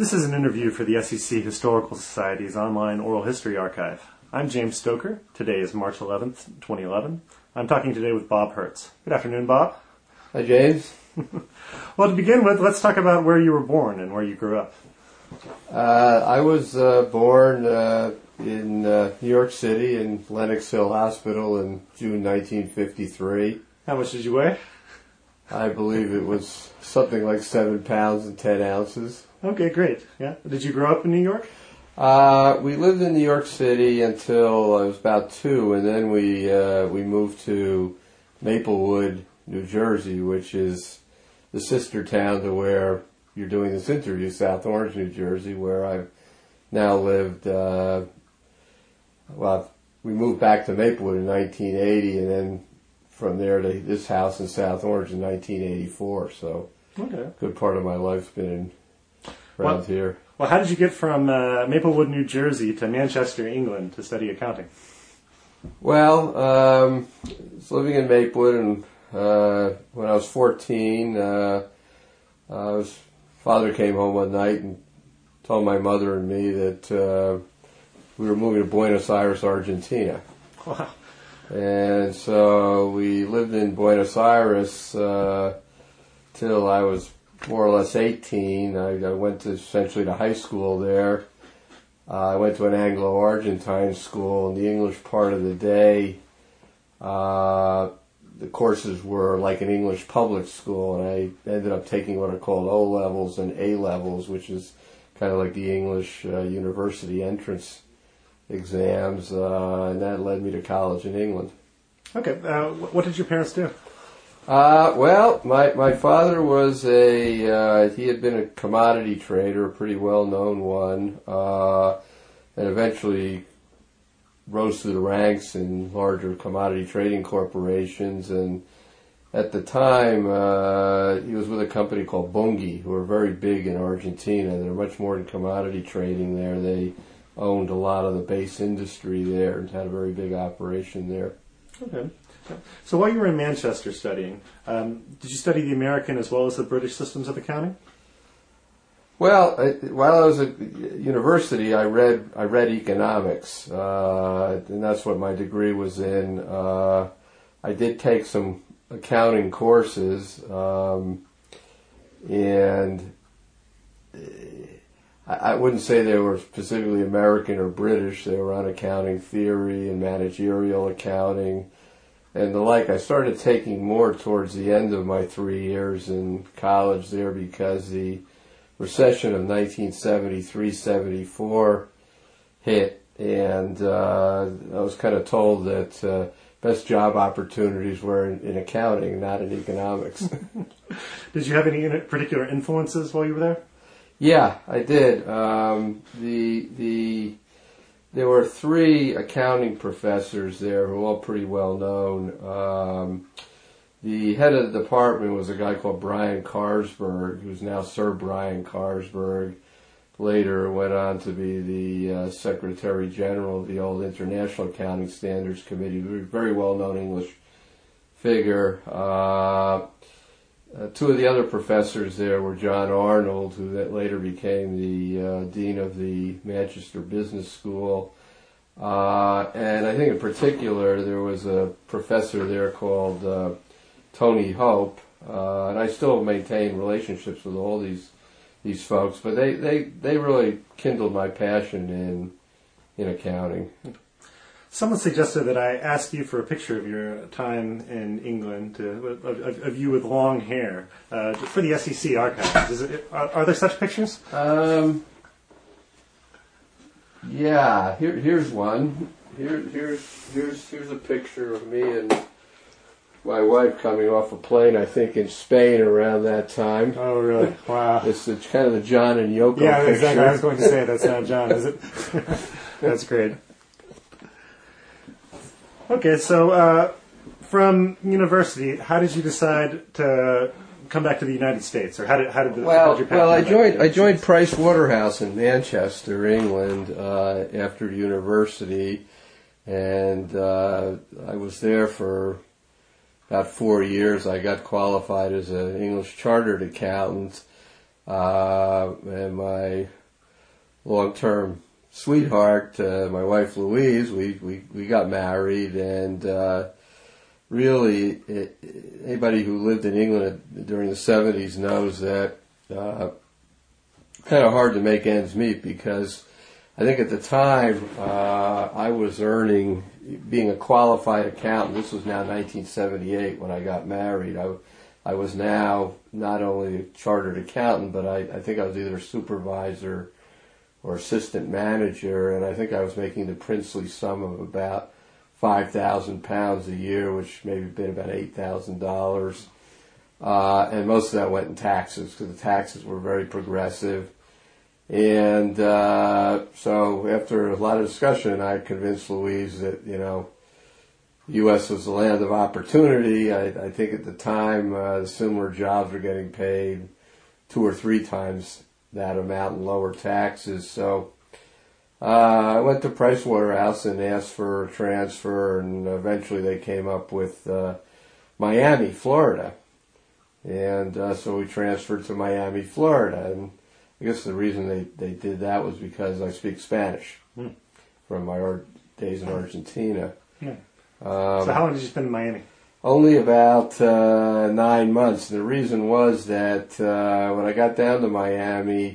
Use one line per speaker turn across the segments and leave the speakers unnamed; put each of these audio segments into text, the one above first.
This is an interview for the SEC Historical Society's online oral history archive. I'm James Stoker. Today is March 11th, 2011. I'm talking today with Bob Hertz. Good afternoon, Bob.
Hi, James.
Well, to begin with, let's talk about where you were born and where you grew up.
I was born in New York City in Lenox Hill Hospital in June 1953.
How much did you weigh?
I believe it was something like 7 pounds and 10 ounces.
Okay, great. Yeah. Did you grow up in New York?
We lived in New York City until I was about 2, and then we moved to Maplewood, New Jersey, which is the sister town to where you're doing this interview, South Orange, New Jersey, where I've now lived. We moved back to Maplewood in 1980, and then from there to this house in South Orange in 1984. So,
okay,
a good part of my life's been around here.
Well, how did you get from Maplewood, New Jersey to Manchester, England to study accounting?
Well, I was living in Maplewood, and when I was 14, father came home one night and told my mother and me that we were moving to Buenos Aires, Argentina.
Wow.
And so we lived in Buenos Aires till I was more or less 18. I went essentially to high school there. I went to an Anglo-Argentine school. In the English part of the day, the courses were like an English public school, and I ended up taking what are called O-levels and A-levels, which is kind of like the English university entrance exams, and that led me to college in England.
Okay. What did your parents do?
Well, my father was he had been a commodity trader, a pretty well-known one, and eventually rose through the ranks in larger commodity trading corporations. And at the time, he was with a company called Bunge, who were very big in Argentina. They're much more in commodity trading there. They owned a lot of the base industry there and had a very big operation there.
Okay. So while you were in Manchester studying, did you study the American as well as the British systems of accounting?
Well, while I was at university, I read economics, and that's what my degree was in. I did take some accounting courses, and I wouldn't say they were specifically American or British. They were on accounting theory and managerial accounting and the like. I started taking more towards the end of my 3 years in college there because the recession of 1973-74 hit, and I was kind of told that best job opportunities were in accounting, not in economics.
Did you have any particular influences while you were there?
Yeah, I did. There were 3 accounting professors there who were all pretty well known. The head of the department was a guy called Brian Carsberg, who's now Sir Brian Carsberg. Later went on to be the Secretary General of the old International Accounting Standards Committee. Very well-known English figure. 2 of the other professors there were John Arnold, who that later became the Dean of the Manchester Business School. And I think in particular there was a professor there called Tony Hope, and I still maintain relationships with all these folks, but they really kindled my passion in accounting.
Someone suggested that I ask you for a picture of your time in England, of you with long hair, for the SEC archives. Are there such pictures?
Yeah. Here's one. Here's a picture of me and my wife coming off a plane, I think, in Spain around that time.
Oh, really? Wow.
It's kind of the John and Yoko picture.
Yeah, exactly. I was going to say that's not John, is it? That's great. Okay, so from university, how did you decide to come back to the United States, or how did your path
I joined Price Waterhouse in Manchester, England, after university, and I was there for about 4 years. I got qualified as an English chartered accountant, And my long-term sweetheart, my wife Louise, we got married, and really, anybody who lived in England during the 70s knows that kind of hard to make ends meet, because I think at the time I was earning, being a qualified accountant, this was now 1978 when I got married, I was now not only a chartered accountant, but I think I was either a supervisor or assistant manager, and I think I was making the princely sum of about £5,000 a year, which maybe been about $8,000. And most of that went in taxes, because the taxes were very progressive. And so after a lot of discussion, I convinced Louise that, the U.S. was the land of opportunity. I think at the time, similar jobs were getting paid 2 or 3 times that amount in lower taxes. So I went to Pricewaterhouse and asked for a transfer, and eventually they came up with Miami, Florida. And so we transferred to Miami, Florida. And I guess the reason they did that was because I speak Spanish from my days in Argentina.
Yeah. So how long did you spend in Miami?
Only about 9 months. And the reason was that when I got down to Miami,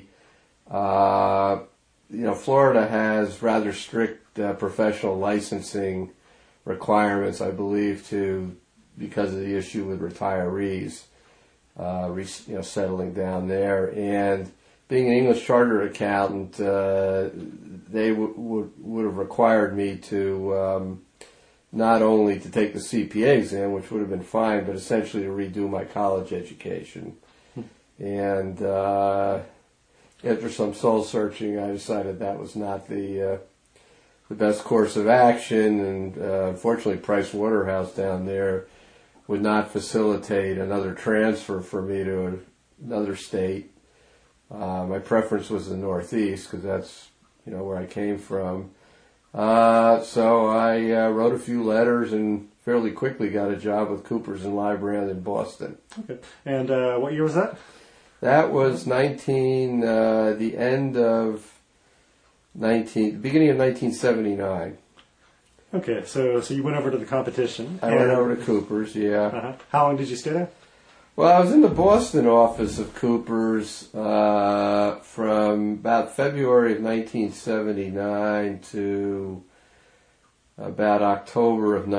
Florida has rather strict professional licensing requirements, I believe, because of the issue with retirees, settling down there. And being an English chartered accountant, they would have required me to not only to take the CPA exam, which would have been fine, but essentially to redo my college education. And after some soul searching, I decided that was not the best course of action, and unfortunately Pricewaterhouse down there would not facilitate another transfer for me to another state. My preference was the Northeast, because that's where I came from. So I wrote a few letters and fairly quickly got a job with Coopers & Lybrand in Boston.
Okay. And what year was that?
That was beginning of 1979.
Okay, so you went over to the competition.
I went over to Coopers, yeah.
Uh-huh. How long did you stay there?
Well, I was in the Boston office of Coopers from about February of 1979 to about October of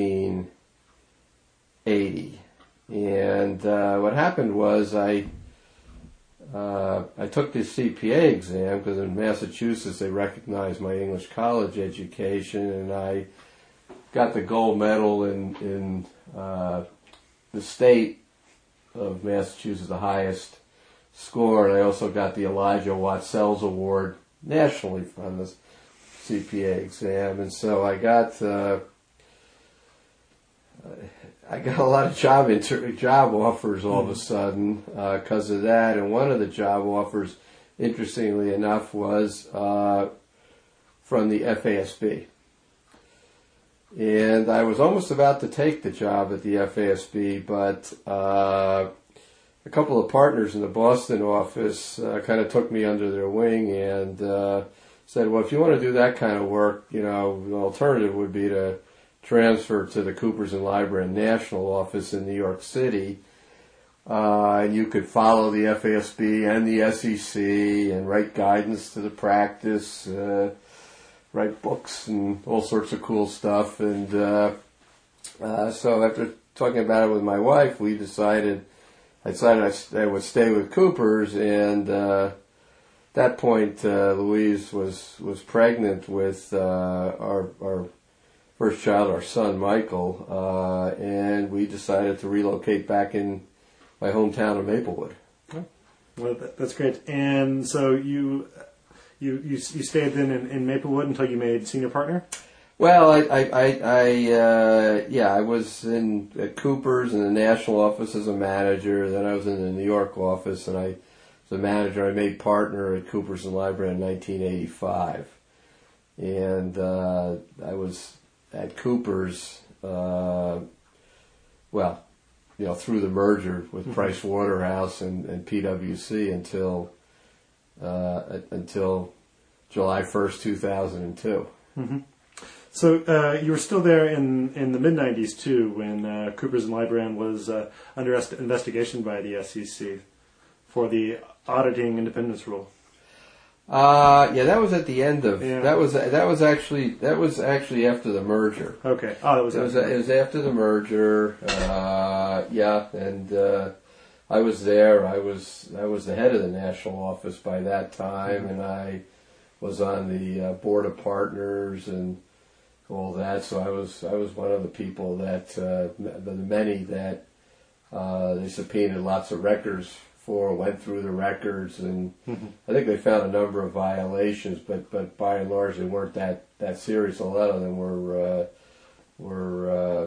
1980. And what happened was I took the CPA exam, because in Massachusetts they recognized my English college education, and I got the gold medal in the state of Massachusetts, the highest score, and I also got the Elijah Watsels Award nationally on the CPA exam. And so I got a lot of job offers all of a sudden because of that. And one of the job offers, interestingly enough, was from the FASB. And I was almost about to take the job at the FASB, but a couple of partners in the Boston office kind of took me under their wing and said, well, if you want to do that kind of work, the alternative would be to transfer to the Coopers & Lybrand National Office in New York City. And you could follow the FASB and the SEC and write guidance to the practice, write books and all sorts of cool stuff. And so after talking about it with my wife, I decided I would stay with Coopers. And at that point, Louise was pregnant with our first child, our son Michael, and we decided to relocate back in my hometown of Maplewood.
Oh, well, that's great. And so you stayed then in Maplewood until you made senior partner?
Well, I was at Coopers in the national office as a manager. Then I was in the New York office, and I was a manager. I made partner at Coopers & Lybrand in 1985, and I was at Coopers. through the merger with Price Waterhouse and PwC until July 1st, 2002.
Mm-hmm. So you were still there in the mid-'90s, too, when Coopers & Lybrand was under investigation by the SEC for the auditing independence rule.
That was at the end of that was actually after the merger.
Okay.
It was after the merger. And I was there. I was the head of the national office by that time, and I was on the board of partners and all that. So I was one of the people that the many that they subpoenaed lots of records for, went through the records, and I think they found a number of violations, but by and large they weren't that serious. A lot of them were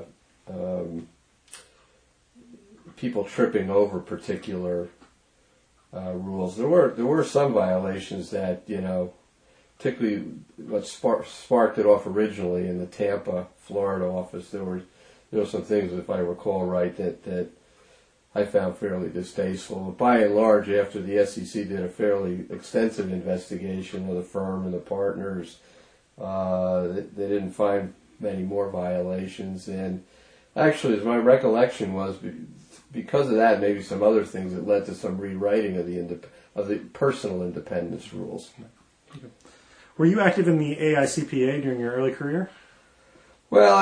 people tripping over particular rules. There were some violations that, particularly what sparked it off originally in the Tampa, Florida office. There were some things, if I recall right, that I found fairly distasteful. But by and large, after the SEC did a fairly extensive investigation of the firm and the partners, they didn't find many more violations. And actually, as my recollection was, because of that, maybe some other things, that led to some rewriting of the personal independence rules.
Okay. Were you active in the AICPA during your early career?
Well,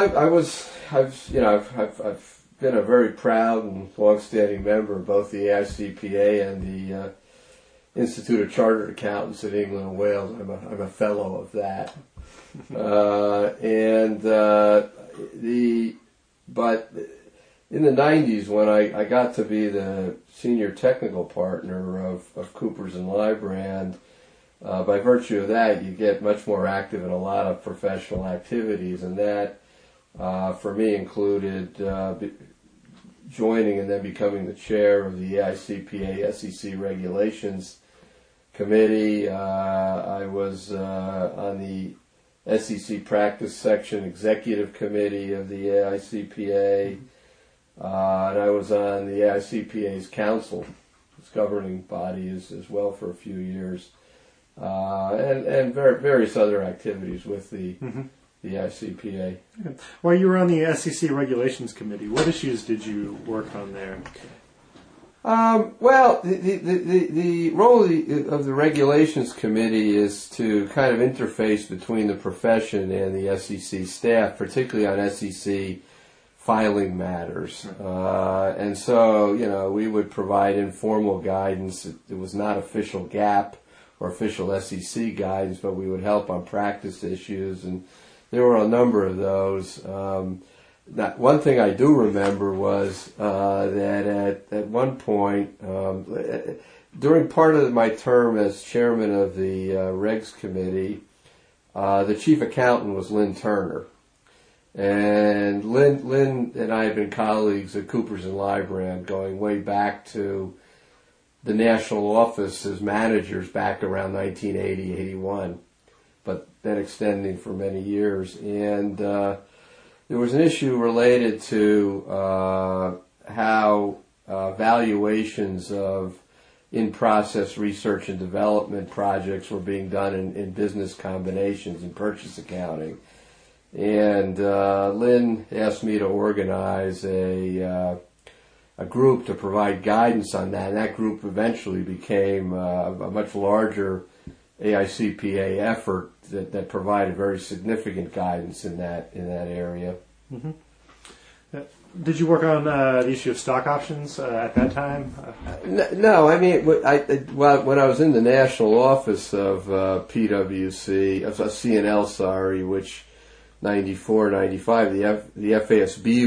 I've been a very proud and long-standing member of both the AICPA and the Institute of Chartered Accountants at England and Wales. I'm a fellow of that, but in the 90s, when I got to be the senior technical partner of Coopers & Lybrand, by virtue of that, you get much more active in a lot of professional activities, and that, for me, included joining and then becoming the chair of the AICPA SEC Regulations Committee. I was on the SEC Practice Section Executive Committee of the AICPA, and I was on the AICPA's Council, its governing body, as well for a few years, and various other activities with the AICPA.
Okay. While you were on the SEC Regulations Committee, what issues did you work on there?
Well, the role of the Regulations Committee is to kind of interface between the profession and the SEC staff, particularly on SEC filing matters. And so, we would provide informal guidance. It was not official GAAP or official SEC guidance, but we would help on practice issues, and there were a number of those. One thing I do remember was that at one point, during part of my term as chairman of the Regs Committee, the chief accountant was Lynn Turner. And Lynn and I had been colleagues at Coopers & Lybrand going way back to the national office as managers back around 1980, 81. But then extending for many years. And there was an issue related to how valuations of in-process research and development projects were being done in business combinations and purchase accounting. And Lynn asked me to organize a group to provide guidance on that. And that group eventually became a much larger AICPA effort that provided very significant guidance in that area.
Mm-hmm. Did you work on the issue of stock options at that time?
No, I mean, when I was in the national office of PwC, of CNL, which 94, 95, the FASB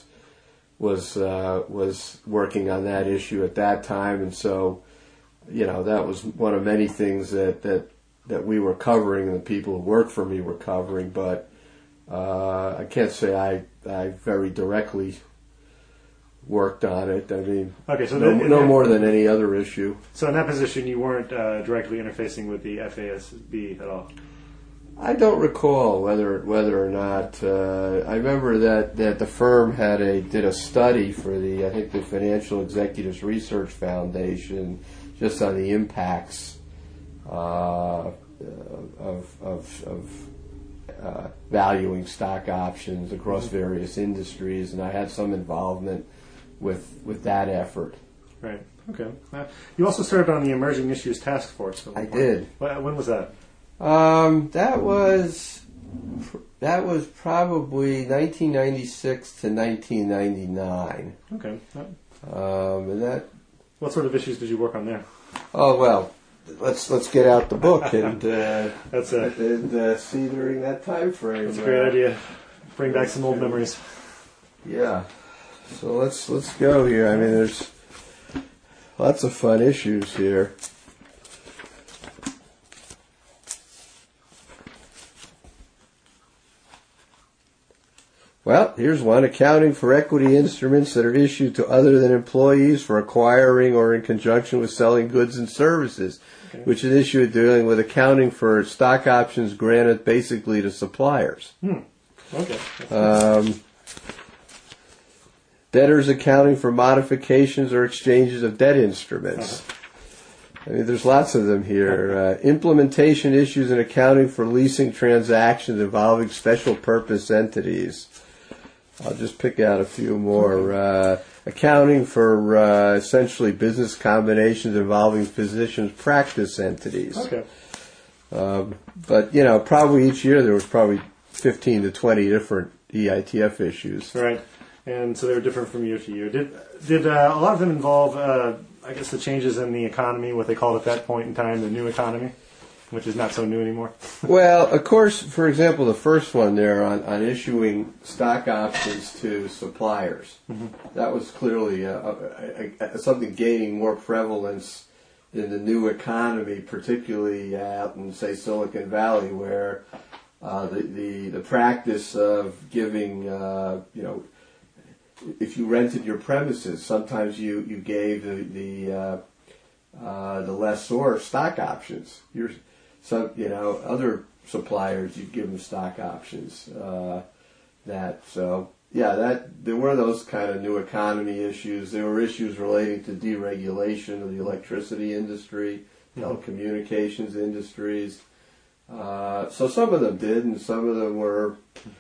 was working on that issue at that time, and so that was one of many things that we were covering and the people who worked for me were covering, but I can't say I very directly worked on it. I mean,
okay, so
no more than any other issue.
So in that position, you weren't directly interfacing with the FASB at all?
I don't recall whether or not. I remember that the firm did a study for the Financial Executives Research Foundation just on the impacts of valuing stock options across various industries, and I had some involvement with that effort.
Right. Okay. You also served on the Emerging Issues Task Force.
I did.
When was that?
That was probably 1996 to 1999.
Okay.
And that.
What sort of issues did you work on there?
Oh well, let's get out the book and see during that time frame.
That's a great idea. Bring back some old memories.
Yeah. So let's go here. I mean, there's lots of fun issues here. Well, here's one: accounting for equity instruments that are issued to other than employees for acquiring or in conjunction with selling goods and services, which is an issue dealing with accounting for stock options granted basically to suppliers.
Okay.
Debtors accounting for modifications or exchanges of debt instruments. I mean, there's lots of them here. Implementation issues and accounting for leasing transactions involving special purpose entities. I'll just pick out a few more. Accounting for essentially business combinations involving physicians' practice entities.
Okay.
But, probably each year there was probably 15 to 20 different EITF issues.
Right. And so they were different from year to year. Did a lot of them involve, the changes in the economy, what they called at that point in time the new economy, which is not so new anymore?
Well, of course, for example, the first one there on issuing stock options to suppliers, that was clearly something gaining more prevalence in the new economy, particularly out in, say, Silicon Valley, where the practice of giving, if you rented your premises, sometimes you gave the lessor stock options. Other suppliers, you give them stock options. There were those kind of new economy issues. There were issues relating to deregulation of the electricity industry, telecommunications industries. So some of them did, and some of them were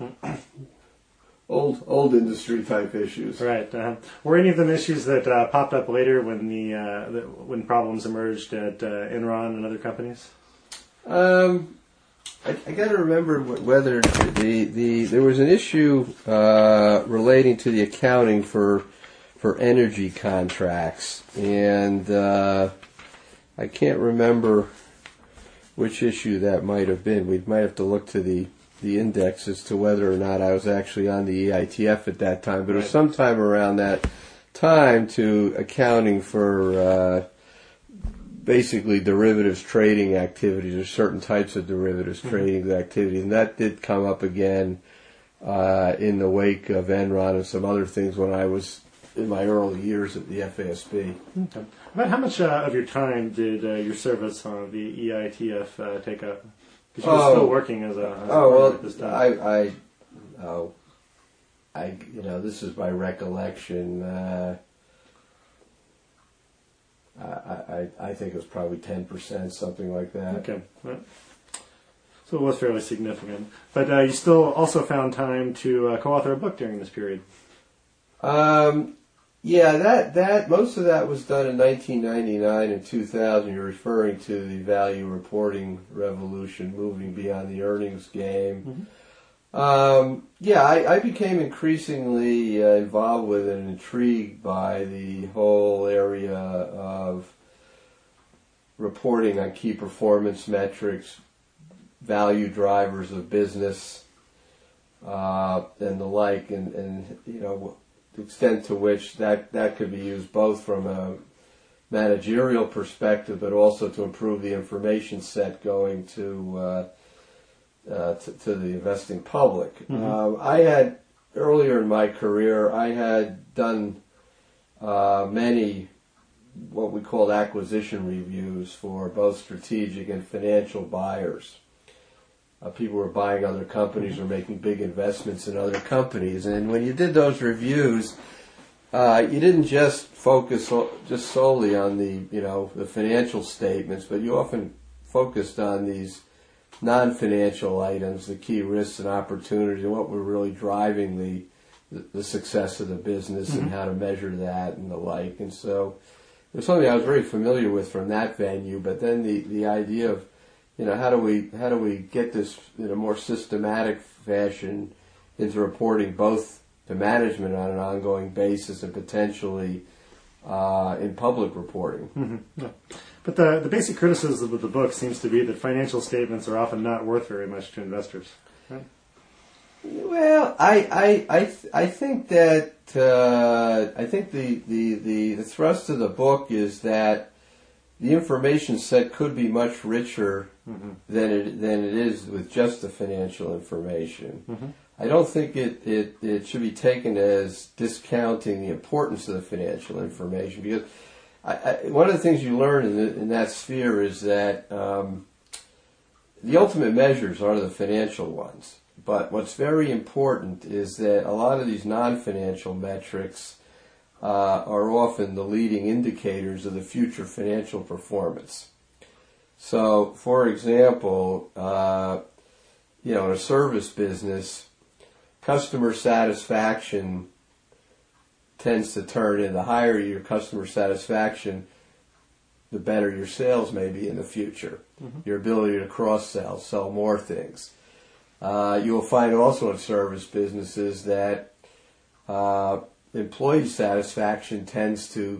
old industry type issues.
Right. Were any of them issues that popped up later when when problems emerged at Enron and other companies?
I got to remember whether there was an issue relating to the accounting for energy contracts, and I can't remember which issue that might have been. We might have to look to the index as to whether or not I was actually on the EITF at that time, but it was sometime around that time to accounting for basically derivatives trading activities, or certain types of derivatives trading activities, and that did come up again in the wake of Enron and some other things when I was in my early years at the FASB.
Okay. About how much of your time did your service on the EITF take up? Because you were still working as a at this time.
This is my recollection. I think it was probably 10%, something like that.
Okay. Right. So it was fairly significant. But you still also found time to co-author a book during this period.
That most of that was done in 1999 and 2000. You're referring to the value reporting revolution, moving beyond the earnings game. I became increasingly involved with and intrigued by the whole area of reporting on key performance metrics, value drivers of business, and the like, and the extent to which that could be used both from a managerial perspective, but also to improve the information set going to the investing public. I had, earlier in my career, I had done many what we called acquisition reviews for both strategic and financial buyers. people were buying other companies or making big investments in other companies. And when you did those reviews, you didn't just focus just solely on the financial statements, but you often focused on these non-financial items, the key risks and opportunities, and what were really driving the success of the business and how to measure that and the like. And so it was something I was very familiar with from that venue. But then the idea of how do we get this in a more systematic fashion into reporting both to management on an ongoing basis and potentially in public reporting.
Mm-hmm. Yeah. But the basic criticism of the book seems to be that financial statements are often not worth very much to investors. Right?
Well, I think that I think the thrust of the book is that the information set could be much richer than it is with just the financial information. Mm-hmm. I don't think it should be taken as discounting the importance of the financial information, because one of the things you learn in that sphere is that the ultimate measures are the financial ones. But what's very important is that a lot of these non-financial metrics are often the leading indicators of the future financial performance. So, for example, in a service business, customer satisfaction tends to turn in. The higher your customer satisfaction, the better your sales may be in the future. Mm-hmm. Your ability to cross-sell, sell more things. You will find also in service businesses that employee satisfaction tends to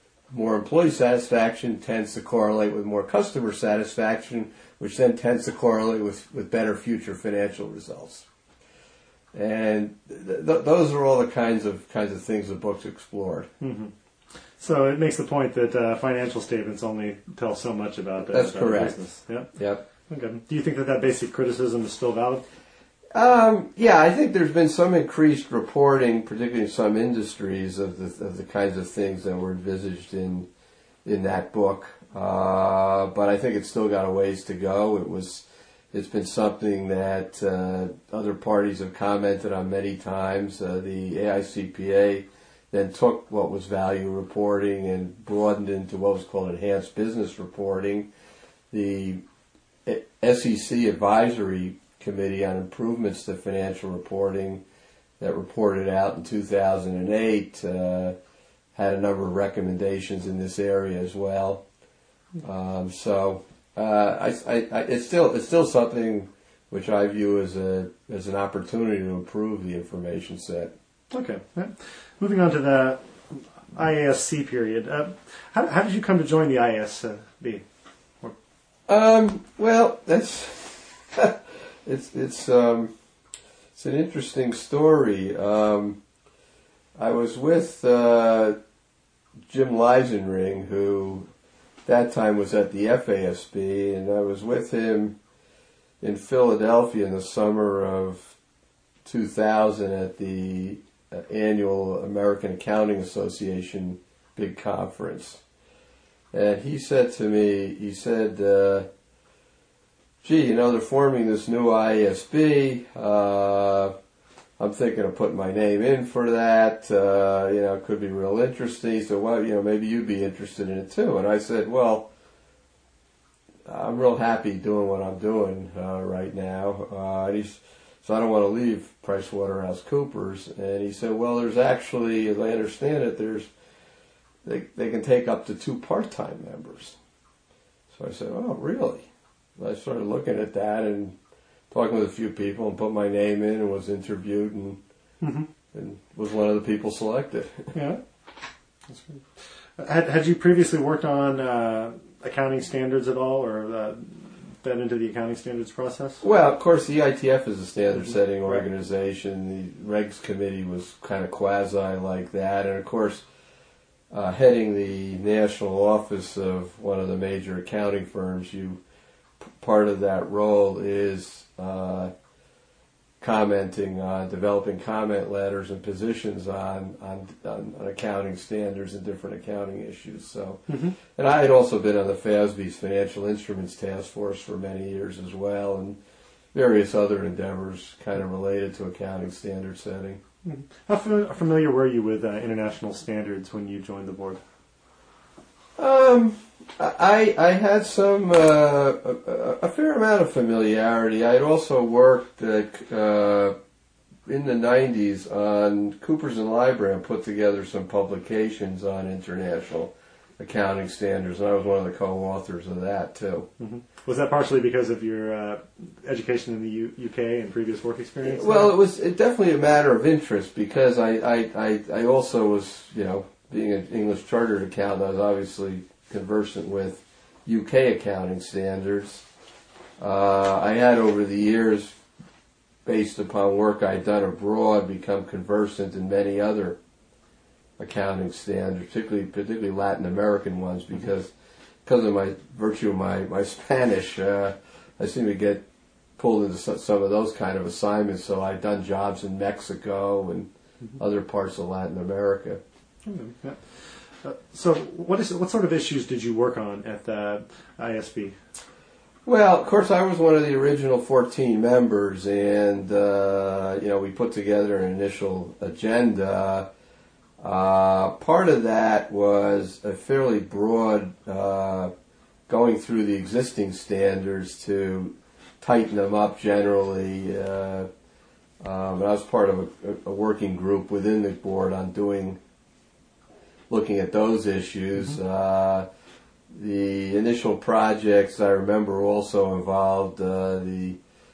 correlate with more customer satisfaction, which then tends to correlate with better future financial results. And those are all the kinds of things the book's explored.
Mm-hmm. So it makes the point that financial statements only tell so much about
That's correct.
Business. Yep.
Yep.
Okay. Do you think that basic criticism is still valid?
Yeah, I think there's been some increased reporting, particularly in some industries, of the kinds of things that were envisaged in that book. But I think it's still got a ways to go. It's been something that other parties have commented on many times. The AICPA then took what was value reporting and broadened into what was called enhanced business reporting. The SEC Advisory Committee on Improvements to Financial Reporting that reported out in 2008 had a number of recommendations in this area as well. So it's still something which I view as an opportunity to improve the information set.
Okay. Yeah. Moving on to the IASC period. How did you come to join the IASB?
Well, that's it's an interesting story. I was with Jim Leisenring, who at that time was at the FASB, and I was with him in Philadelphia in the summer of 2000 at the annual American Accounting Association big conference. And he said to me, gee, they're forming this new IASB. I'm thinking of putting my name in for that. It could be real interesting. He said, well, maybe you'd be interested in it too. And I said, well, I'm real happy doing what I'm doing right now. So I don't want to leave PricewaterhouseCoopers. And he said, well, there's actually, as I understand it, they can take up to 2 part-time members. So I said, oh, really? I started looking at that and talking with a few people and put my name in and was interviewed and was one of the people selected.
Yeah. That's great. Had you previously worked on accounting standards at all, or been into the accounting standards process?
Well, of course, the ITF is a standard-setting organization. The Regs Committee was kind of quasi like that. And, of course, heading the national office of one of the major accounting firms, part of that role is commenting on, developing comment letters and positions on accounting standards and different accounting issues. So, and I had also been on the FASB's Financial Instruments Task Force for many years as well, and various other endeavors kind of related to accounting standard setting.
How familiar were you with international standards when you joined the board?
I had some a fair amount of familiarity. I had also worked in the 90s on Coopers and Lybrand put together some publications on international accounting standards, and I was one of the co-authors of that too.
Mm-hmm. Was that partially because of your education in the UK and previous work experience?
Well, it was definitely a matter of interest because I also was, being an English chartered accountant, I was obviously conversant with UK accounting standards. I had over the years, based upon work I'd done abroad, become conversant in many other accounting standards, particularly Latin American ones, because of my virtue of my Spanish, I seem to get pulled into some of those kind of assignments. So I'd done jobs in Mexico and other parts of Latin America.
Yeah. So what sort of issues did you work on at the ISB?
Well, of course, I was one of the original 14 members, and we put together an initial agenda. Part of that was a fairly broad going through the existing standards to tighten them up generally. And I was part of a working group within the board on looking at those issues. The initial projects I remember also involved the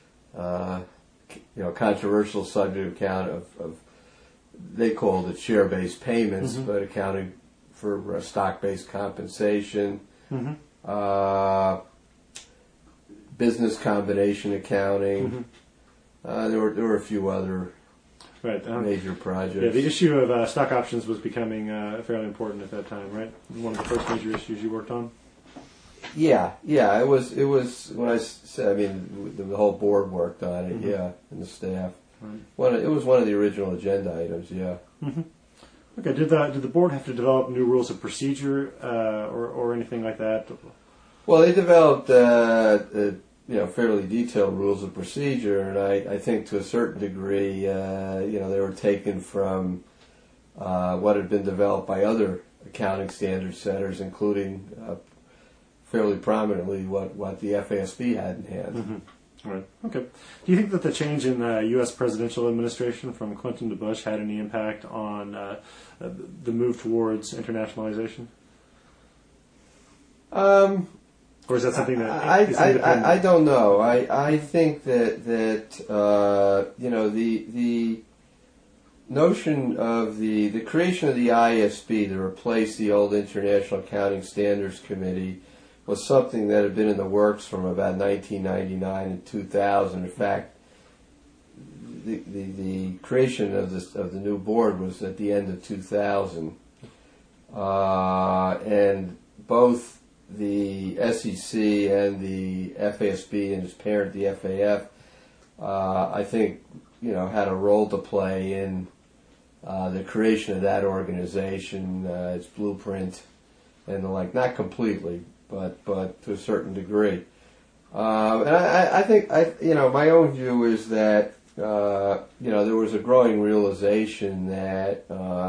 controversial subject of they called it share-based payments, but accounting for stock-based compensation, business combination accounting. There were a few other major projects.
Yeah, the issue of stock options was becoming fairly important at that time, right? One of the first major issues you worked on.
Yeah. It was when I said, the whole board worked on it. Yeah, and the staff. Right. It was one of the original agenda items. Yeah.
Okay. Did the board have to develop new rules of procedure or anything like that?
Well, they developed fairly detailed rules of procedure, and I think to a certain degree, they were taken from what had been developed by other accounting standard setters, including fairly prominently what the FASB had in hand.
Right. Okay. Do you think that the change in the U.S. presidential administration from Clinton to Bush had any impact on the move towards internationalization? Or is that something that
I don't know. I think that the notion of the creation of the ISB to replace the old International Accounting Standards Committee was something that had been in the works from about 1999 and 2000. In fact, the creation of the new board was at the end of 2000, and both the SEC and the FASB and its parent, the FAF, I think, had a role to play in the creation of that organization, its blueprint, and the like. Not completely, but to a certain degree. And I think, my own view is that, there was a growing realization that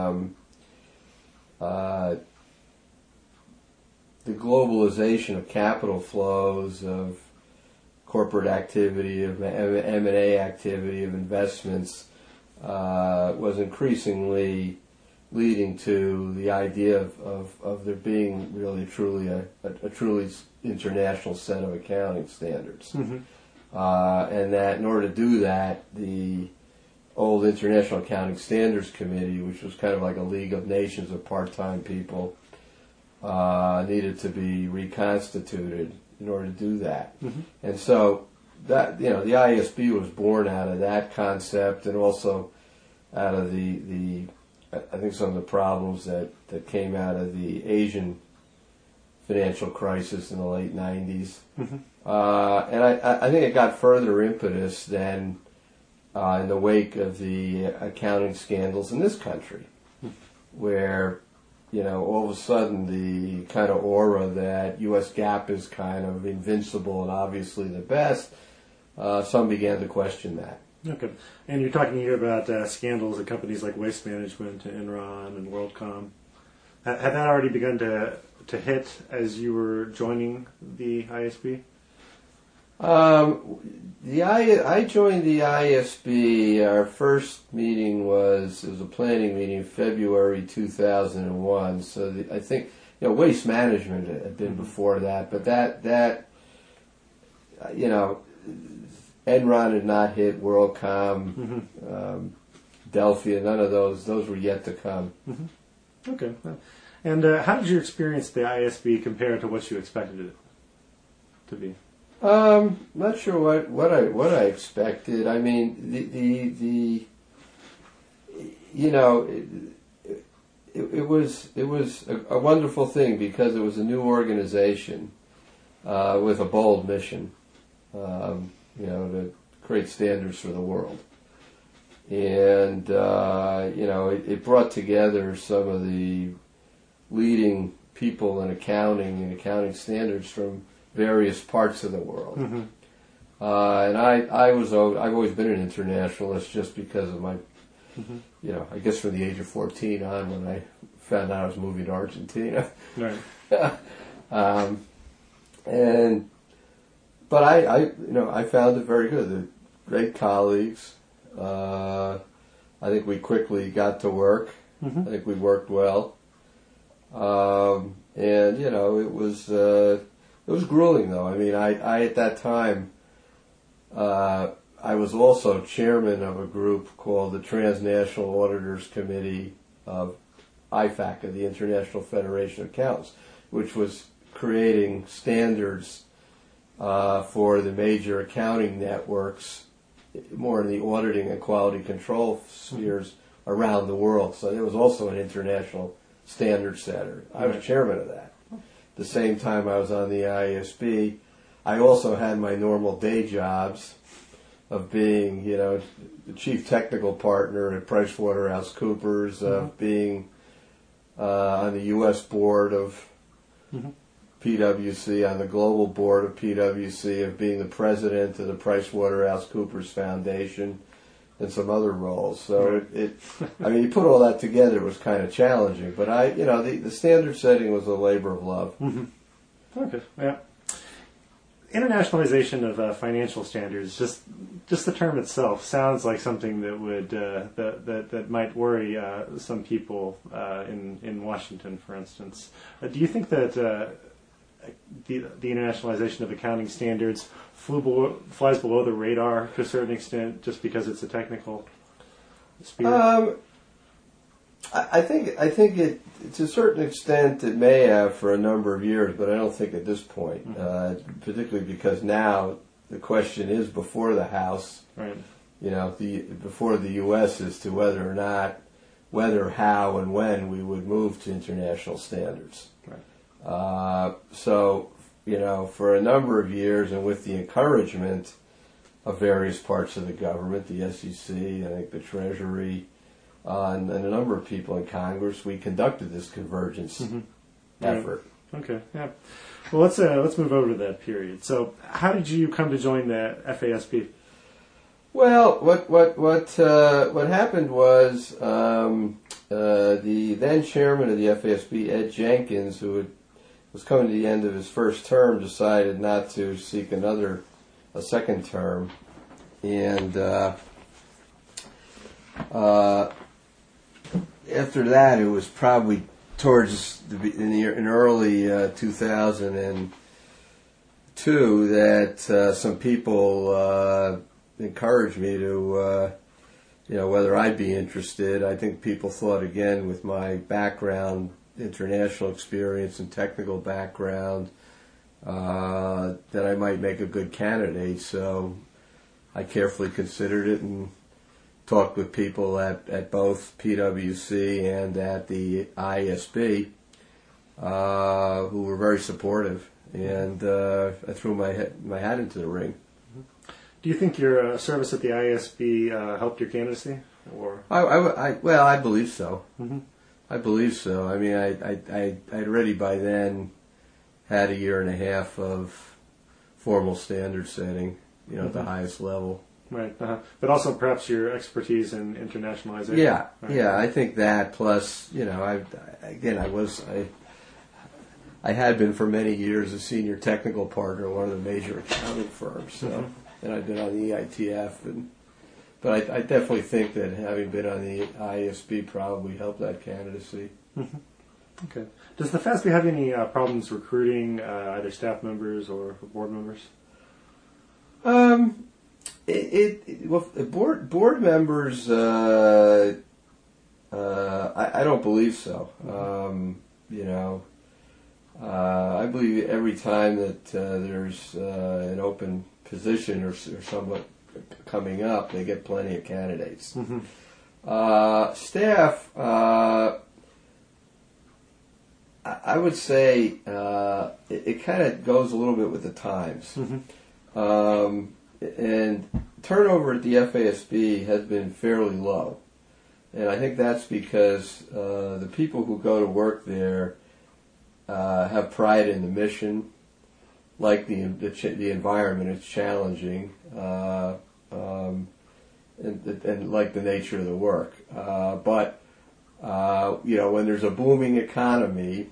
the globalization of capital flows, of corporate activity, of M&A activity, of investments, was increasingly leading to the idea of there being really truly a truly international set of accounting standards. And that in order to do that, the old International Accounting Standards Committee, which was kind of like a League of Nations of part-time people, needed to be reconstituted in order to do that. And so that, the ISB was born out of that concept, and also out of the I think some of the problems that came out of the Asian financial crisis in the late 90s. And I think it got further impetus than in the wake of the accounting scandals in this country, where all of a sudden the kind of aura that U.S. GAAP is kind of invincible and obviously the best some began to question that.
Okay. And you're talking here about scandals at companies like Waste Management, Enron, and WorldCom. Had that already begun to hit as you were joining the ISB?
I joined the ISB. Our first meeting was a planning meeting in February 2001. So I think Waste Management had been before that, but that Enron had not hit, WorldCom, Delphia, none of those. Those were yet to come.
Mm-hmm. Okay. And how did your experience at the ISB compare to what you expected it to be?
Not sure what I expected. I mean, it was a wonderful thing because it was a new organization with a bold mission. To create standards for the world. And, it brought together some of the leading people in accounting and accounting standards from various parts of the world. Mm-hmm. And I've always been an internationalist just because of my, I guess from the age of 14 on when I found out I was moving to Argentina.
Right.
But I found it very good. They're great colleagues. I think we quickly got to work. Mm-hmm. I think we worked well. It was grueling though. I mean, I at that time, I was also chairman of a group called the Transnational Auditors Committee of IFAC, the International Federation of Accountants, which was creating standards for the major accounting networks, more in the auditing and quality control spheres around the world. So there was also an international standard setter. I was chairman of that. At the same time I was on the ISB, I also had my normal day jobs of being, the chief technical partner at PricewaterhouseCoopers, of being on the U.S. board of PwC, on the global board of PwC, of being the president of the PricewaterhouseCoopers Foundation, and some other roles. So you put all that together, it was kind of challenging. But the standard setting was a labor of love.
Mm-hmm. Okay, yeah. Internationalization of financial standards, just the term itself sounds like something that would that might worry some people in Washington, for instance. Do you think that the internationalization of accounting standards flies below the radar to a certain extent, just because it's a technical sphere?
I think it, to a certain extent, it may have for a number of years, but I don't think at this point, particularly because now the question is before the House,
right?
Before the U.S. as to whether, how, and when we would move to international standards.
Right.
For a number of years, and with the encouragement of various parts of the government, the SEC, I think the Treasury, and a number of people in Congress, we conducted this convergence effort.
Right. Okay, yeah. Well, let's move over to that period. So, how did you come to join the FASB?
Well, what happened was the then chairman of the FASB, Ed Jenkins, who was coming to the end of his first term, decided not to seek a second term, and after that, it was probably towards in early 2002 that some people encouraged me to, whether I'd be interested. I think people thought, again, with my background, international experience and technical background, that I might make a good candidate. So I carefully considered it and talked with people at both PwC and at the ISB who were very supportive, and I threw my hat into the ring.
Do you think your service at the ISB helped your candidacy, or?
I believe so.
Mm-hmm.
I believe so. I mean, I'd already by then had a year and a half of formal standard setting. at the highest level.
Right, but also perhaps your expertise in internationalization.
Yeah,
right?
yeah, I think that. Plus, I had been for many years a senior technical partner at one of the major accounting firms. So, and I've been on the EITF, but I definitely think that having been on the IASB probably helped that candidacy.
Mm-hmm. Okay. Does the FASB have any problems recruiting either staff members or board members?
Board members, I don't believe so. I believe every time that there's an open position or somewhat coming up, they get plenty of candidates.
Mm-hmm.
Staff, I would say it kind of goes a little bit with the times.
Mm-hmm.
And turnover at the FASB has been fairly low. And I think that's because the people who go to work there have pride in the mission, like the environment is challenging, and like the nature of the work. But when there's a booming economy,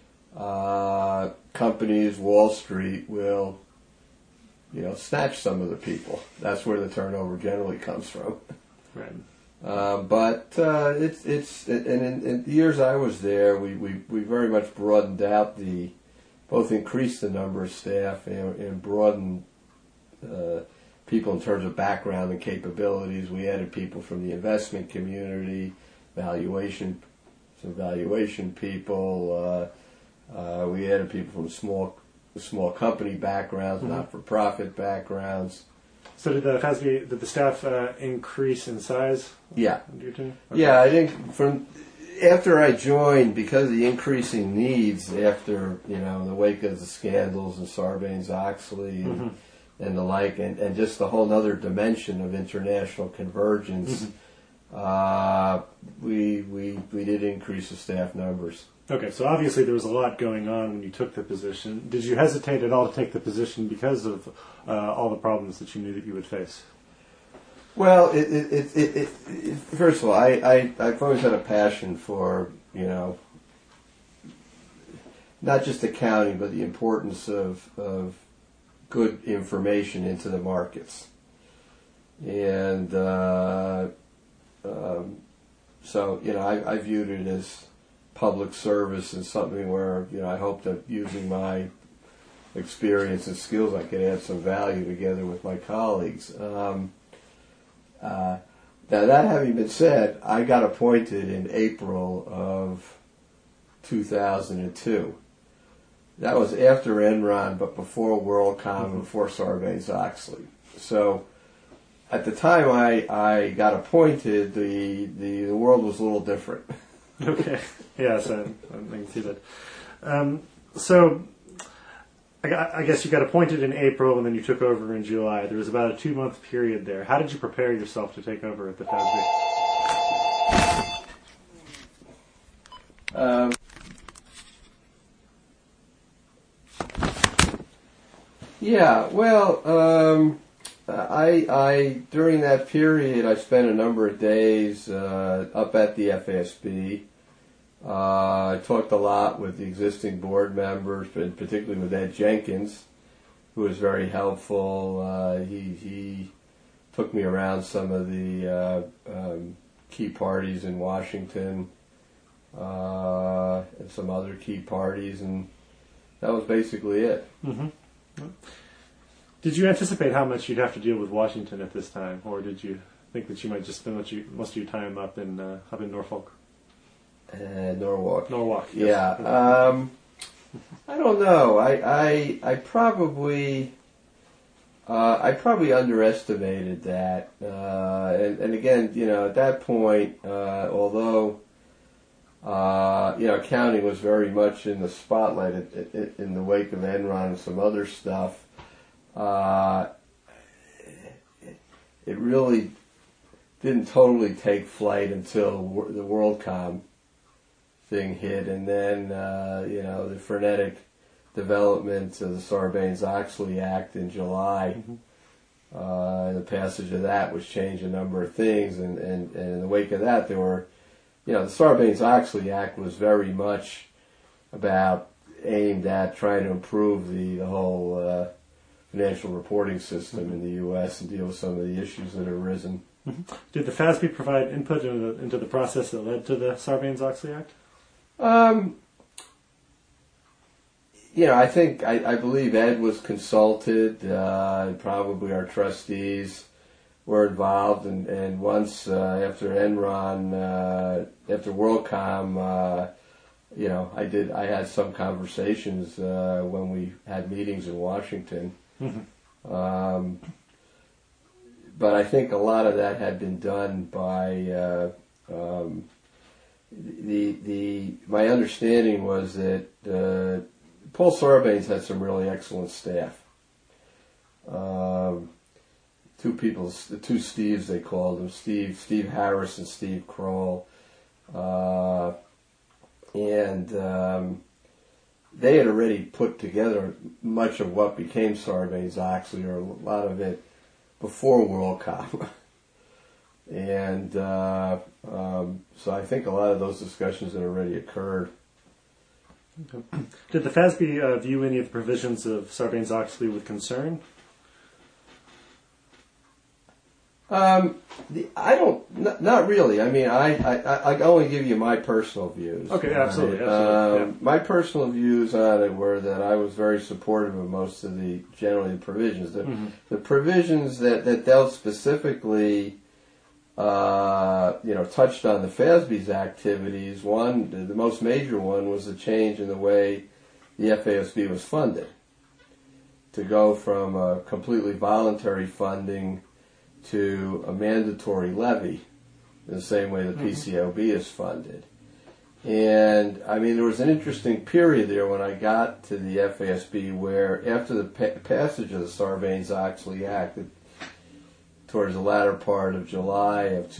companies, Wall Street will snatch some of the people. That's where the turnover generally comes from.
Right.
But it's in the years I was there, we very much broadened out both increased the number of staff and broadened people in terms of background and capabilities. We added people from the investment community, some valuation people. We added people from small company backgrounds,
mm-hmm.
not-for-profit backgrounds.
So did the staff increase in size?
Yeah.
Under your tenure? Okay.
Yeah, I think after I joined, because of the increasing needs after, the wake of the scandals and Sarbanes-Oxley
mm-hmm.
and the like, and just the whole other dimension of international convergence,
mm-hmm.
we did increase the staff numbers.
Okay, so obviously there was a lot going on when you took the position. Did you hesitate at all to take the position because of all the problems that you knew that you would face?
Well, first of all, I've always had a passion for, not just accounting, but the importance of good information into the markets. And so, I viewed it as public service and something where, I hope that using my experience and skills, I could add some value together with my colleagues. Now, that having been said, I got appointed in April of 2002. That was after Enron, but before WorldCom and before Sarbanes-Oxley. So, at the time I got appointed, the world was a little different.
Okay. Yes, I can see that. So, I guess you got appointed in April and then you took over in July. There was about a 2-month period there. How did you prepare yourself to take over at the FASB?
Yeah, well, I during that period I spent a number of days up at the FASB. I talked a lot with the existing board members, but particularly with Ed Jenkins, who was very helpful. He took me around some of the key parties in Washington and some other key parties, and that was basically it.
Mm-hmm. Did you anticipate how much you'd have to deal with Washington at this time, or did you think that you might just spend most of your time up in Norfolk?
Norwalk.
Norwalk. Yes.
Yeah. I don't know. I probably underestimated that. And again, at that point, although accounting was very much in the spotlight in the wake of Enron and some other stuff, it really didn't totally take flight until the WorldCom thing hit, and then the frenetic development of the Sarbanes-Oxley Act in July And the passage of that was changed a number of things, and in the wake of that, there were, the Sarbanes-Oxley Act was very much about aimed at trying to improve the whole financial reporting system in the U.S. and deal with some of the issues that have arisen.
Mm-hmm. Did the FASB provide input into the process that led to the Sarbanes-Oxley Act?
I believe Ed was consulted, and probably our trustees were involved, and once after Enron, after WorldCom, I had some conversations when we had meetings in Washington. Mm-hmm. But I think a lot of that had been done by my understanding was that Paul Sarbanes had some really excellent staff. Two Steves they called them, Steve Harris and Steve Kroll, and they had already put together much of what became Sarbanes-Oxley, or a lot of it, before WorldCom. And so I think a lot of those discussions had already occurred.
Okay. Did the FASB view any of the provisions of Sarbanes-Oxley with concern?
Not really. I mean, I only give you my personal views.
Okay, absolutely. Yeah.
My personal views on it were that I was very supportive of most of generally the provisions. The provisions that dealt specifically, touched on the FASB's activities. The most major one was the change in the way the FASB was funded, to go from a completely voluntary funding to a mandatory levy, in the same way the PCAOB is funded. And, I mean, there was an interesting period there when I got to the FASB where, after the passage of the Sarbanes-Oxley Act, towards the latter part of July of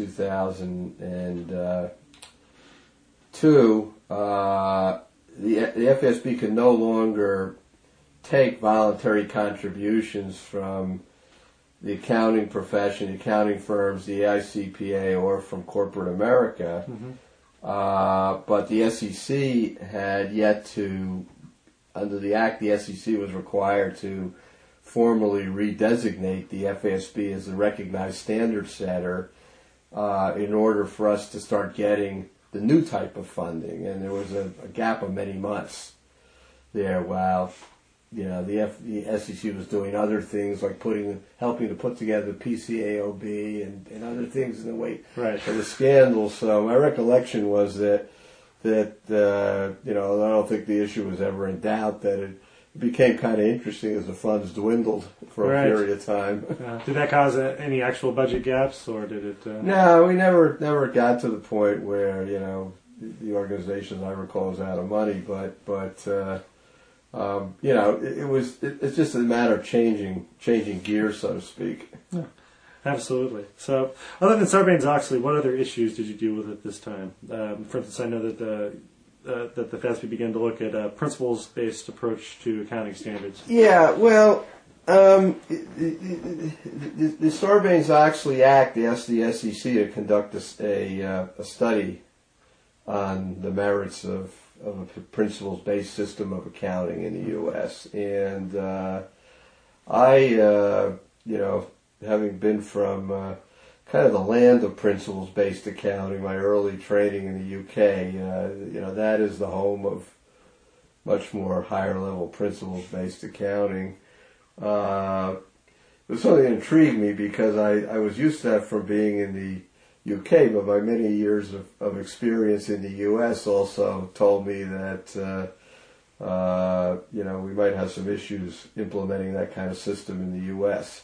2002, the FASB could no longer take voluntary contributions from the accounting profession, the accounting firms, the AICPA, or from corporate America. Mm-hmm. But the SEC had yet to, under the Act, the SEC was required to formally redesignate the FASB as the recognized standard setter in order for us to start getting the new type of funding. And there was a gap of many months there while the SEC was doing other things like helping to put together the PCAOB and other things in the wake of the scandal. So my recollection was that I don't think the issue was ever in doubt, that it became kind of interesting as the funds dwindled for a period of time.
Did that cause any actual budget gaps, or did it?
No, we never got to the point where the organization, I recall, was out of money, but it's just a matter of changing gears, so to speak.
Yeah, absolutely. So, other than Sarbanes-Oxley, what other issues did you deal with at this time? For instance, I know that the FASB began to look at a principles-based approach to accounting standards.
Yeah, well, the Sarbanes-Oxley Act asked the SEC to conduct a study on the merits of a principles-based system of accounting in the U.S. And having been from kind of the land of principles-based accounting, my early training in the UK, that is the home of much more higher-level principles-based accounting. It was something that intrigued me because I was used to that from being in the UK, but my many years of experience in the US also told me that we might have some issues implementing that kind of system in the US.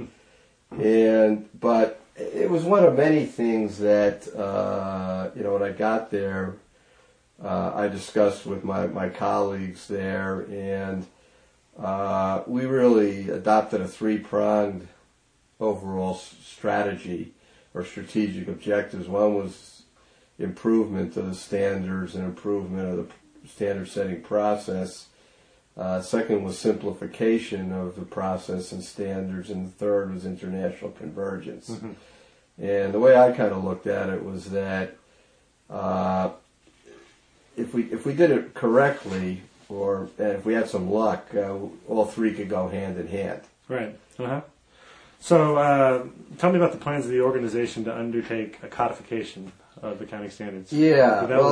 But it was one of many things that when I got there, I discussed with my colleagues there, and we really adopted a three-pronged overall strategy or strategic objectives. One was improvement of the standards and improvement of the standard setting process. Second was simplification of the process and standards, and the third was international convergence. Mm-hmm. And the way I kind of looked at it was that if we did it correctly, and if we had some luck, all three could go hand in hand.
Right. Uh-huh. So tell me about the plans of the organization to undertake a codification of accounting standards.
Yeah, that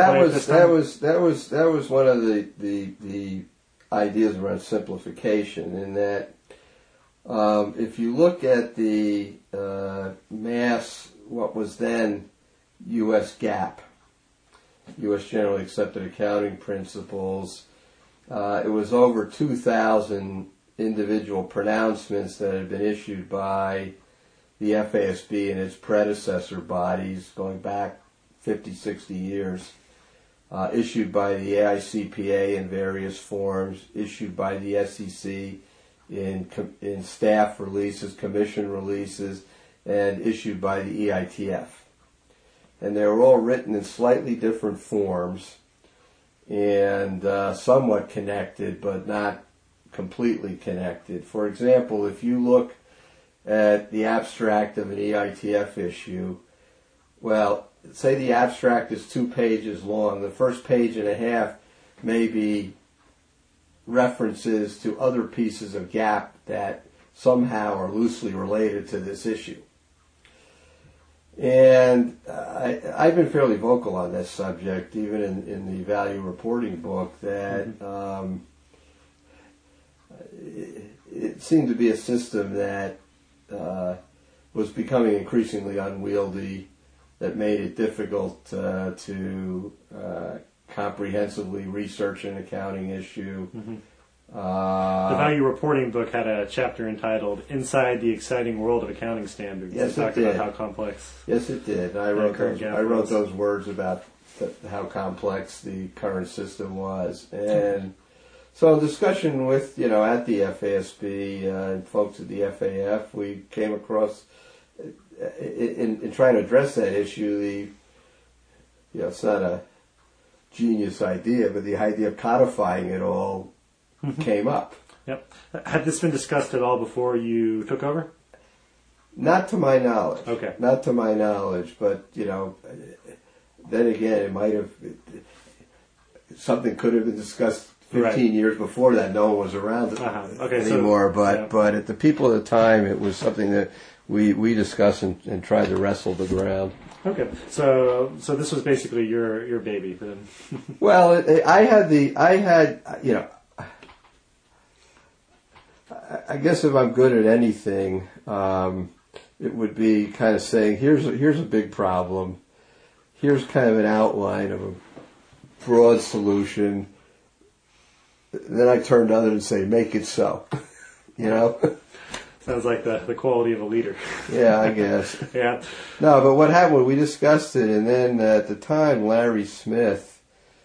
was one of the ideas around simplification, in that if you look at the what was then U.S. GAAP, U.S. Generally Accepted Accounting Principles, it was over 2,000 individual pronouncements that had been issued by the FASB and its predecessor bodies going back 50, 60 years, issued by the AICPA in various forms, issued by the SEC in staff releases, commission releases, and issued by the EITF. And they were all written in slightly different forms and somewhat connected, but not completely connected. For example, if you look at the abstract of an EITF issue, well, say the abstract is 2 pages long. The first page and a half may be references to other pieces of GAAP that somehow are loosely related to this issue. And I've been fairly vocal on this subject, even in the value reporting book, that it seemed to be a system that was becoming increasingly unwieldy, that made it difficult to comprehensively research an accounting issue. Mm-hmm.
The value reporting book had a chapter entitled "Inside the Exciting World of Accounting Standards."
Yes,
it did. About how complex.
Yes, it did. I wrote those words about how complex the current system was, and so in discussion with at the FASB and folks at the FAF, we came across in trying to address that issue. It's not a genius idea, but the idea of codifying it all came up.
Yep. Had this been discussed at all before you took over?
Not to my knowledge.
Okay.
Not to my knowledge, but then again, it might have. Something could have been discussed 15 years before that. No one was around anymore. But at the people at the time, it was something that we discussed and tried to wrestle the ground.
Okay, so this was basically your baby then.
Well, I guess if I'm good at anything, it would be kind of saying, here's a big problem. Here's kind of an outline of a broad solution. Then I turn to others and say, make it so.
Sounds like the quality of a leader.
Yeah, I guess.
Yeah.
No, but what happened, we discussed it, and then at the time, Larry Smith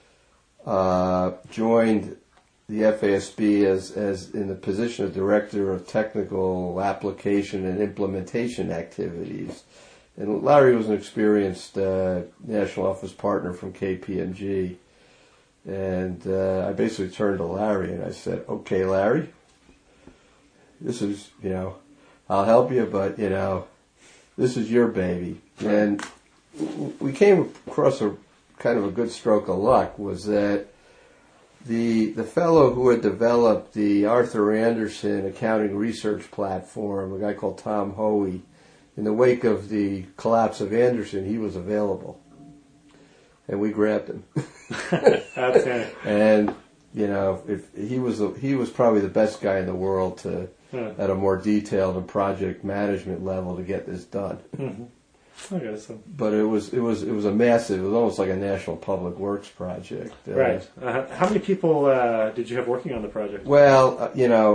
joined the FASB as in the position of Director of Technical Application and Implementation Activities. And Larry was an experienced national office partner from KPMG. And I basically turned to Larry and I said, okay, Larry, this is, I'll help you, but, this is your baby. And we came across a kind of a good stroke of luck, was that the fellow who had developed the Arthur Andersen accounting research platform, a guy called Tom Hoey, in the wake of the collapse of Andersen, he was available. And we grabbed him.
Outstanding.
And if he was probably the best guy in the world to at a more detailed and project management level to get this done.
Mm-hmm. Okay, so.
But it was a massive. It was almost like a national public works project.
Right. How many people did you have working on the project?
Well,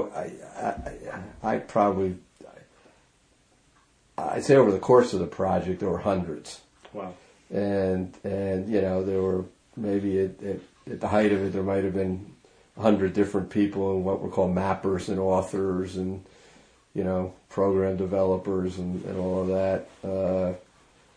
I'd say over the course of the project there were hundreds.
Wow.
And there were maybe at the height of it there might have been 100 different people, and what were called mappers and authors and program developers and all of that.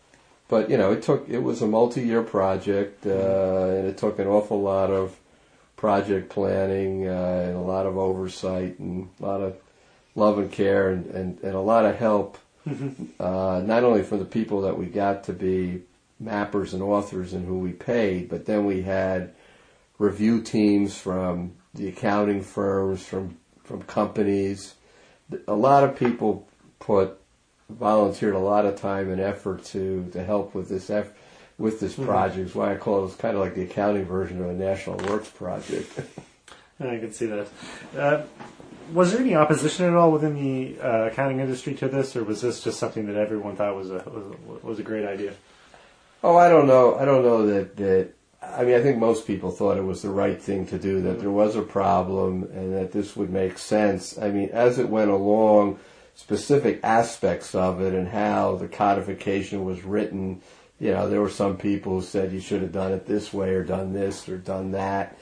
But it was a multi-year project, and it took an awful lot of project planning and a lot of oversight and a lot of love and care and a lot of help, not only from the people that we got to be mappers and authors and who we paid, but then we had review teams from the accounting firms, from companies. A lot of people volunteered a lot of time and effort to help with this project. It's why I call it kind of like the accounting version of a national works project.
I can see that. Was there any opposition at all within the accounting industry to this, or was this just something that everyone thought was a great idea?
Oh, I don't know. I don't know that. I mean, I think most people thought it was the right thing to do, that there was a problem and that this would make sense. I mean, as it went along, specific aspects of it and how the codification was written, there were some people who said you should have done it this way or done this or done that.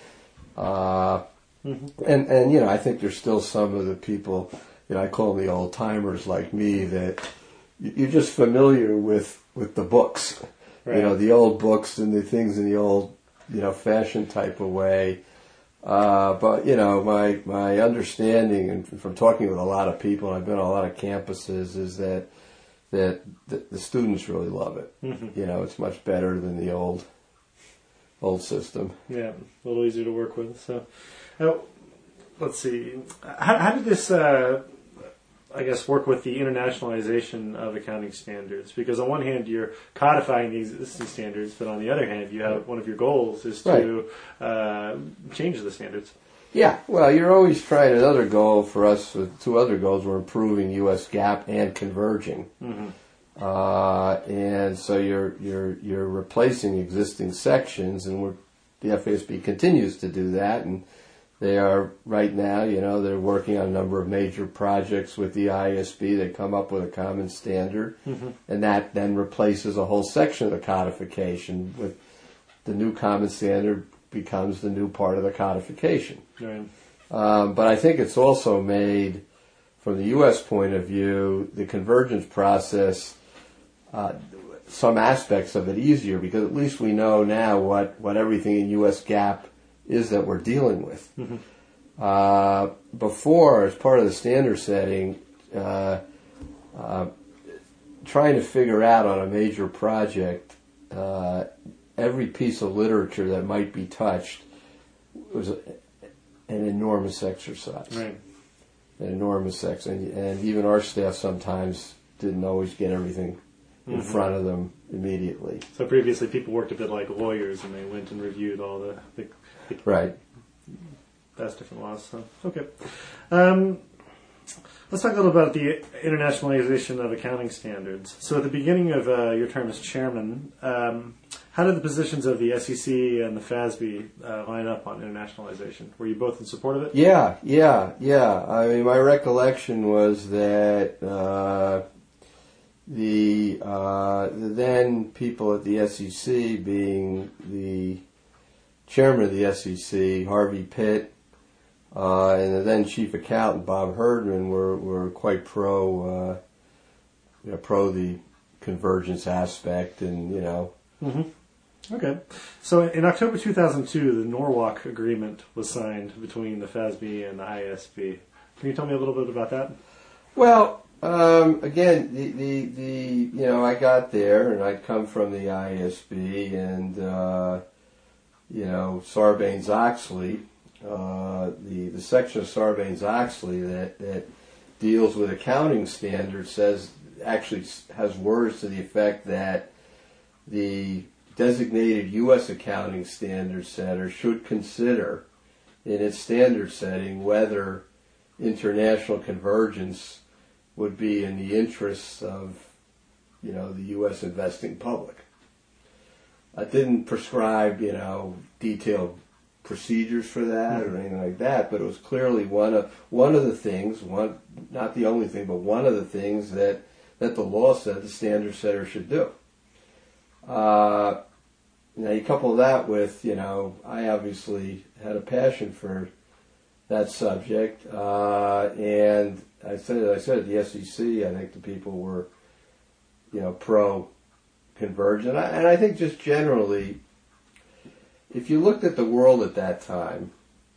And I think there's still some of the people, I call them the old timers like me, that you're just familiar with the books. Right. The old books and the things in the old, fashion type of way. But my understanding, and from talking with a lot of people, and I've been on a lot of campuses, is that the students really love it. It's much better than the old system.
Yeah, a little easier to work with. So, let's see. How did this, work with the internationalization of accounting standards? Because on one hand, you're codifying these existing standards, but on the other hand, you have one of your goals is to change the standards.
Yeah, well, you're always trying. Another goal for us, two other goals, were improving U.S. GAAP and converging. And so you're replacing existing sections, and the FASB continues to do that, and they are right now, they're working on a number of major projects with the ISB. They come up with a common standard, and that then replaces a whole section of the codification. With the new common standard becomes the new part of the codification.
Right.
But I think it's also made, from the U.S. point of view, the convergence process, some aspects of it easier, because at least we know now what everything in U.S. GAAP is that we're dealing with. Before, as part of the standard setting, trying to figure out on a major project every piece of literature that might be touched was an enormous exercise.
Right.
An enormous exercise. And even our staff sometimes didn't always get everything in front of them immediately.
So previously people worked a bit like lawyers, and they went and reviewed all the
right.
That's different laws. So okay. Let's talk a little about the internationalization of accounting standards. So at the beginning of your term as chairman, how did the positions of the SEC and the FASB line up on internationalization? Were you both in support of it? Yeah.
I mean, my recollection was that the then people at the SEC, being the chairman of the SEC, Harvey Pitt, and the then chief accountant, Bob Herdman, were quite pro the convergence aspect, and
Okay. So in October 2002, the Norwalk Agreement was signed between the FASB and the ISB. Can you tell me a little bit about that?
Well, again, I got there, and I'd come from the ISB, and Sarbanes-Oxley, the section of Sarbanes-Oxley that deals with accounting standards has words to the effect that the designated U.S. accounting standard setter should consider in its standard setting whether international convergence would be in the interests of, the U.S. investing public. I didn't prescribe, detailed procedures for that or anything like that, but it was clearly one of the things, not the only thing, but one of the things that the law said the standard setter should do. Now you couple that with, I obviously had a passion for that subject, and I said at the SEC, I think the people were, pro convergence, and I think just generally, if you looked at the world at that time,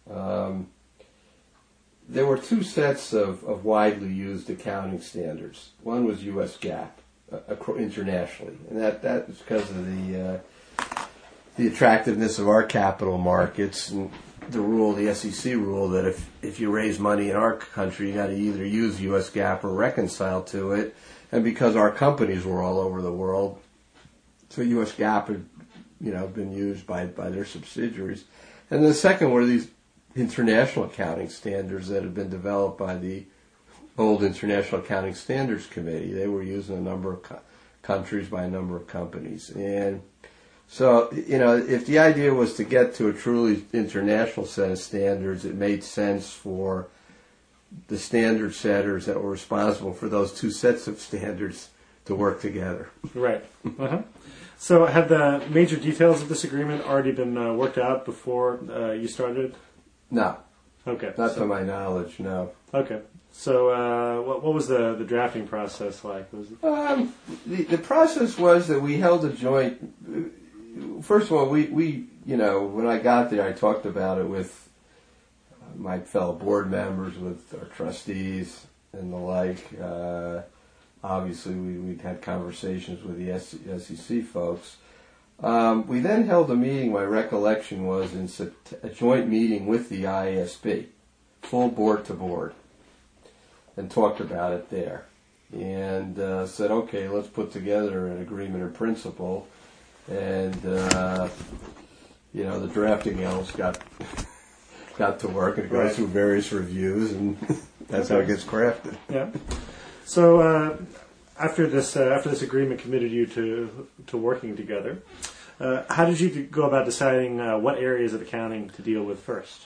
There were two sets of widely used accounting standards. One was U.S. GAAP internationally, and that was because of the attractiveness of our capital markets and the rule, the SEC rule, that if you raise money in our country, you got to either use U.S. GAAP or reconcile to it. And because our companies were all over the world, so U.S. GAAP had, been used by their subsidiaries. And the second were these international accounting standards that had been developed by the old International Accounting Standards Committee. They were used in a number of countries by a number of companies. And so, if the idea was to get to a truly international set of standards, it made sense for the standard setters that were responsible for those two sets of standards to work together.
Right. Uh-huh. So have the major details of this agreement already been worked out before you started?
No.
Okay.
Not to my knowledge, no.
Okay. So what was the drafting process like?
The process was that we held a joint... First of all, we when I got there, I talked about it with my fellow board members, with our trustees and the like. Obviously, we'd had conversations with the SEC folks. We then held a meeting, my recollection was, a joint meeting with the IASB, full board to board, and talked about it there. And said, okay, let's put together an agreement in principle. And, the drafting elves got to work and go through various reviews, and that's how it gets crafted.
Yeah. So after this agreement committed you to working together, how did you go about deciding what areas of accounting to deal with first?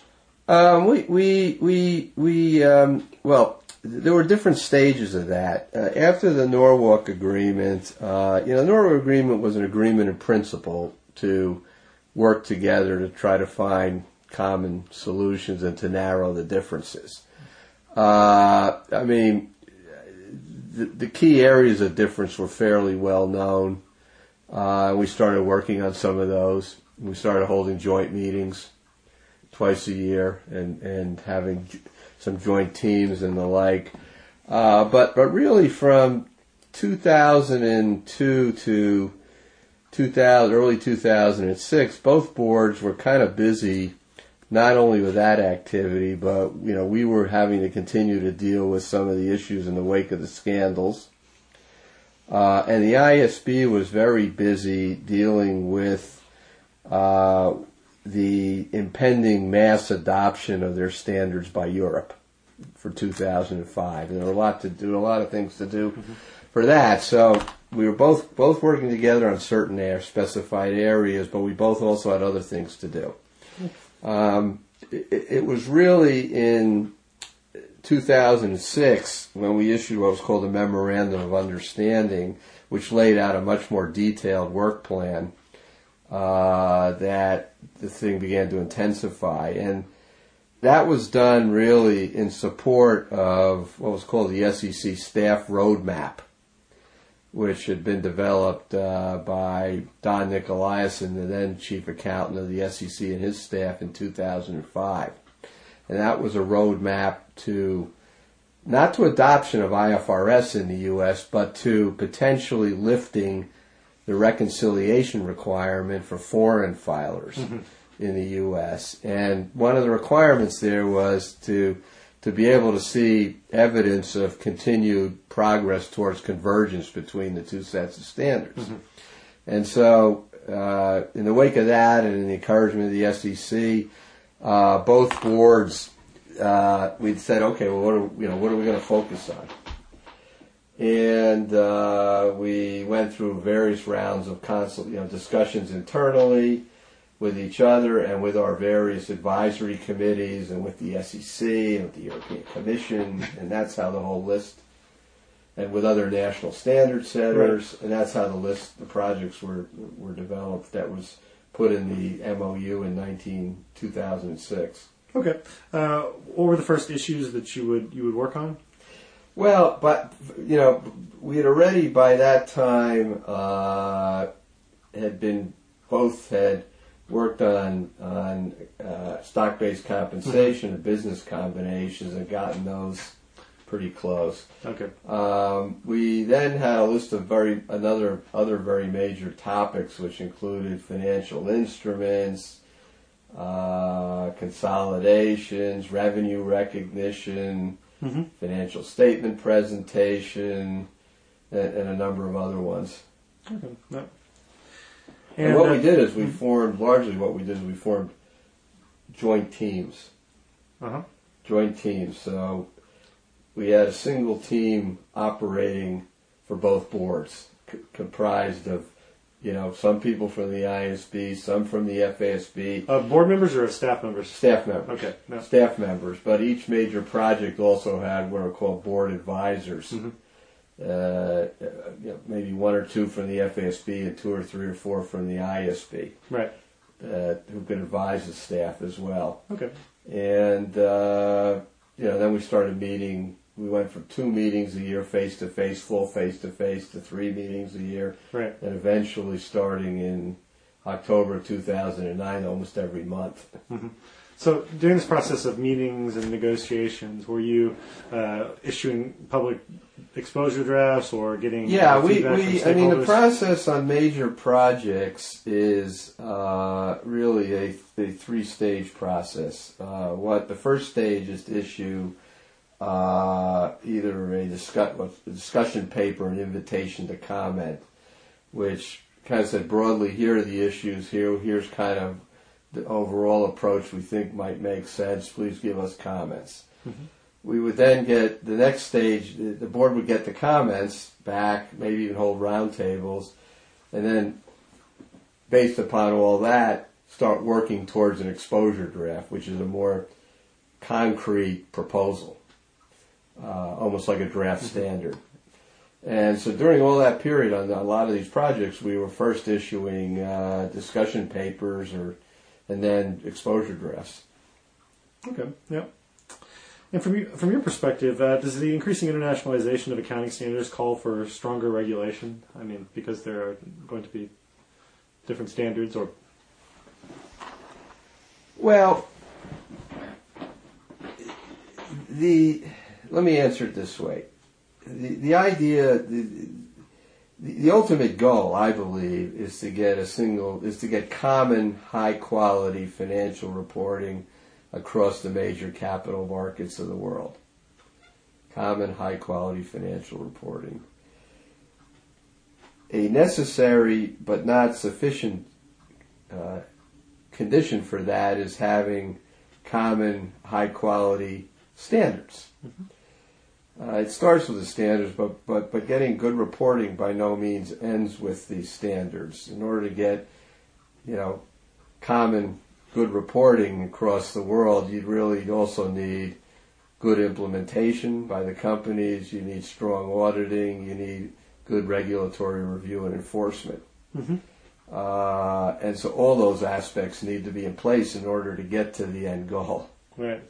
Well, there were different stages of that. After the Norwalk Agreement, the Norwalk Agreement was an agreement in principle to work together to try to find common solutions and to narrow the differences. The key areas of difference were fairly well known. We started working on some of those. We started holding joint meetings twice a year and having some joint teams and the like. But really from 2002 to early 2006, both boards were kind of busy, not only with that activity, but we were having to continue to deal with some of the issues in the wake of the scandals. And the IASB was very busy dealing with the impending mass adoption of their standards by Europe for 2005. And there were a lot of things to do for that. So we were both working together on certain specified areas, but we both also had other things to do. It was really in 2006 when we issued what was called a Memorandum of Understanding, which laid out a much more detailed work plan, that the thing began to intensify. And that was done really in support of what was called the SEC Staff Roadmap, which had been developed by Don Nicolaisen, the then chief accountant of the SEC, and his staff in 2005. And that was a roadmap not to adoption of IFRS in the U.S., but to potentially lifting the reconciliation requirement for foreign filers in the U.S. And one of the requirements there was to be able to see evidence of continued progress towards convergence between the two sets of standards. And so, in the wake of that and in the encouragement of the SEC, both boards, we'd said, okay, well, what are we going to focus on? And we went through various rounds of discussions internally with each other and with our various advisory committees and with the SEC and with the European Commission, and that's how the whole list, and with other national standard setters, and that's how the projects were developed. That was put in the MOU in 2006.
Okay. What were the first issues that you would work on?
Well, but we had already by that time had worked on stock-based compensation and business combinations and gotten those pretty close.
Okay.
We then had a list of other very major topics, which included financial instruments, consolidations, revenue recognition, financial statement presentation, and a number of other ones.
Okay. No.
And what we did is we formed joint teams. Joint teams. So we had a single team operating for both boards, comprised of, some people from the ISB, some from the FASB.
Board members or staff members?
Staff members.
Okay. No.
Staff members. But each major project also had what are called board advisors. Maybe one or two from the FASB and two or three or four from the ISB.
Right.
Who could advise the staff as well.
Okay.
And, then we started meeting. We went from 2 meetings a year, face-to-face, full face-to-face, to 3 meetings a year.
Right.
And eventually, starting in October of 2009, almost every month.
So during this process of meetings and negotiations, were you issuing public exposure drafts or getting feedback from stakeholders?
the process on major projects is really a 3-stage process. The first stage is to issue either a discussion paper, an invitation to comment, which kind of said broadly, here are the issues, here's kind of the overall approach we think might make sense, please give us comments. We would then get the next stage, the board would get the comments back, maybe even hold roundtables, and then based upon all that, start working towards an exposure draft, which is a more concrete proposal, almost like a draft standard. And so during all that period on a lot of these projects, we were first issuing discussion papers and then exposure drafts.
Okay, yeah. And from your perspective, does the increasing internationalization of accounting standards call for stronger regulation? Because there are going to be different standards, or... Well,
let me answer it this way. The idea, the ultimate goal, I believe, is to get common, high-quality financial reporting across the major capital markets of the world. Common, high-quality financial reporting. A necessary but not sufficient condition for that is having common, high-quality standards. It starts with the standards, but getting good reporting by no means ends with these standards. In order to get, common, good reporting across the world, you'd also need good implementation by the companies, you need strong auditing, you need good regulatory review and enforcement. And so all those aspects need to be in place in order to get to the end goal.
Right.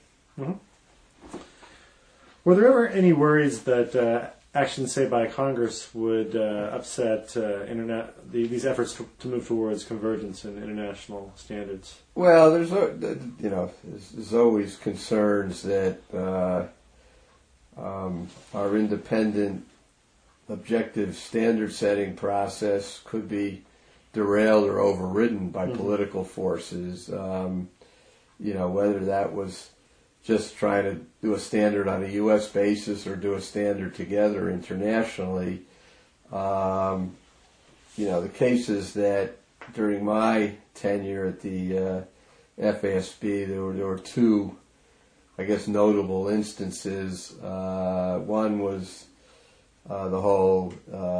Were there ever any worries that actions, say, by Congress would upset these efforts to move towards convergence in international standards?
Well, there's always concerns that our independent, objective standard-setting process could be derailed or overridden by political forces. Whether that was just trying to do a standard on a U.S. basis or do a standard together internationally. The cases that during my tenure at the FASB, there were 2, I guess, notable instances. One was the whole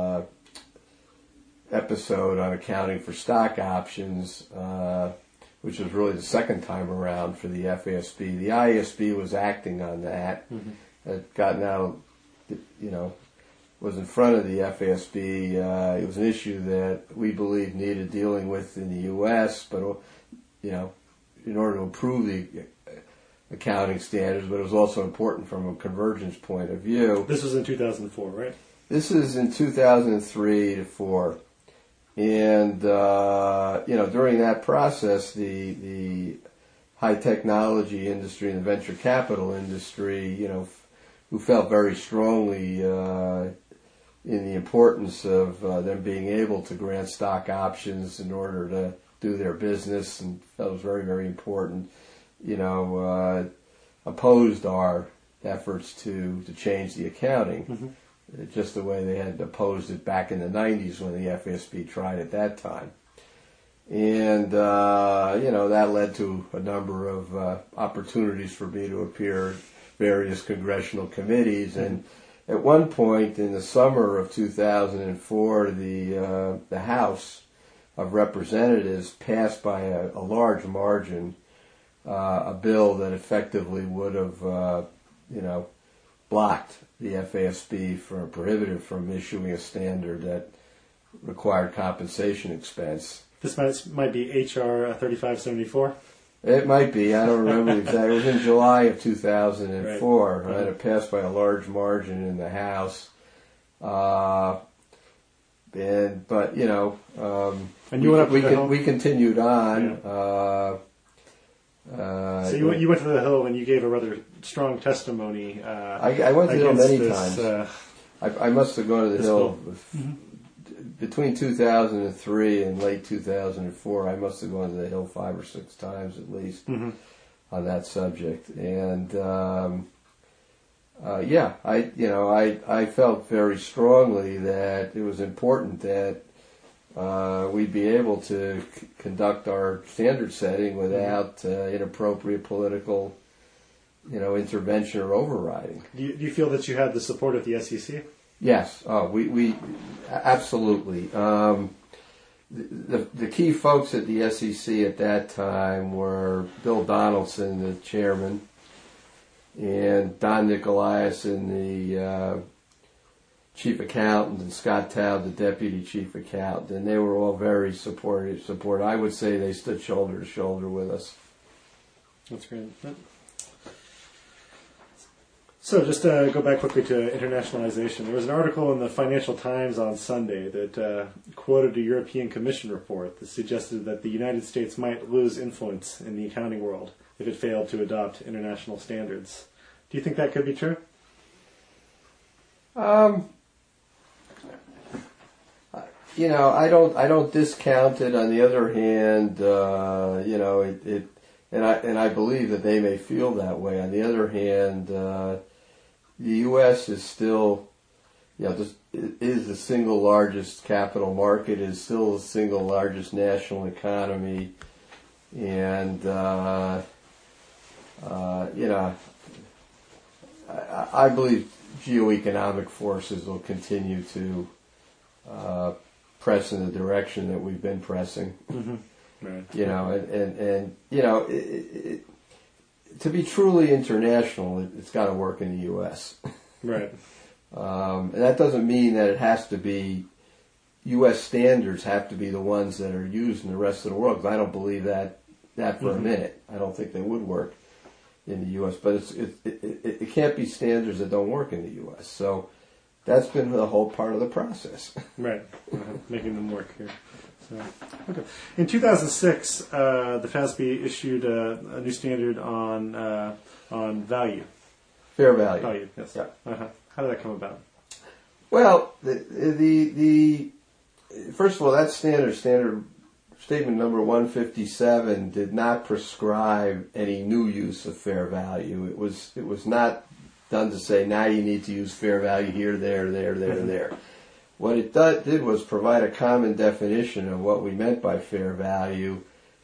episode on accounting for stock options, which was really the second time around for the FASB. The ISB was acting on that. It got now, was in front of the FASB. It was an issue that we believe needed dealing with in the U.S., but, in order to improve the accounting standards, but it was also important from a convergence point of view.
This was in 2004, right?
This is in 2003 to 4. And during that process, the high technology industry and the venture capital industry, who felt very strongly in the importance of them being able to grant stock options in order to do their business, and that was very, very important, opposed our efforts to change the accounting, just the way they had opposed it back in the 90s when the FASB tried at that time. And, that led to a number of opportunities for me to appear at various congressional committees. And at one point in the summer of 2004, the House of Representatives passed by a large margin a bill that effectively would have, blocked the FASB prohibited from issuing a standard that required compensation expense.
This might be H.R. 3574?
It might be. I don't remember exactly. It was in July of 2004. Right? It passed by a large margin in the House. And you went up to the Hill? We continued on.
Yeah. So you went to the Hill and you gave a rather strong testimony.
I went to the Hill many times. I must have gone to the Hill between 2003 and late 2004. I must have gone to the Hill 5 or 6 times at least on that subject. And I felt very strongly that it was important that we'd be able to conduct our standard setting without inappropriate political, intervention or overriding.
Do you feel that you had the support of the SEC?
Yes. We absolutely. The key folks at the SEC at that time were Bill Donaldson, the chairman, and Don Nicolaisen, the chief accountant, and Scott Taub, the deputy chief accountant, and they were all very supportive. I would say they stood shoulder to shoulder with us.
That's great. So just to go back quickly to internationalization, there was an article in the Financial Times on Sunday that quoted a European Commission report that suggested that the United States might lose influence in the accounting world if it failed to adopt international standards. Do you think that could be true?
I don't discount it. On the other hand, and I believe that they may feel that way. On the other hand, the U.S. is still, is the single largest capital market, is still the single largest national economy, and I believe geoeconomic forces will continue to press in the direction that we've been pressing. Right. To be truly international, it's got to work in the U.S.
Right.
And that doesn't mean that it has to be U.S. standards have to be the ones that are used in the rest of the world. Because I don't believe that for a minute. I don't think they would work in the U.S. But it can't be standards that don't work in the U.S. So that's been the whole part of the process.
Right. Making them work here. So, okay. In 2006, the FASB issued a new standard on value.
Fair value.
Value, yes.
Yeah.
How did that come about?
Well, the first of all, that standard statement number 157 did not prescribe any new use of fair value. It was not done to say now you need to use fair value here, there, there. What it did was provide a common definition of what we meant by fair value,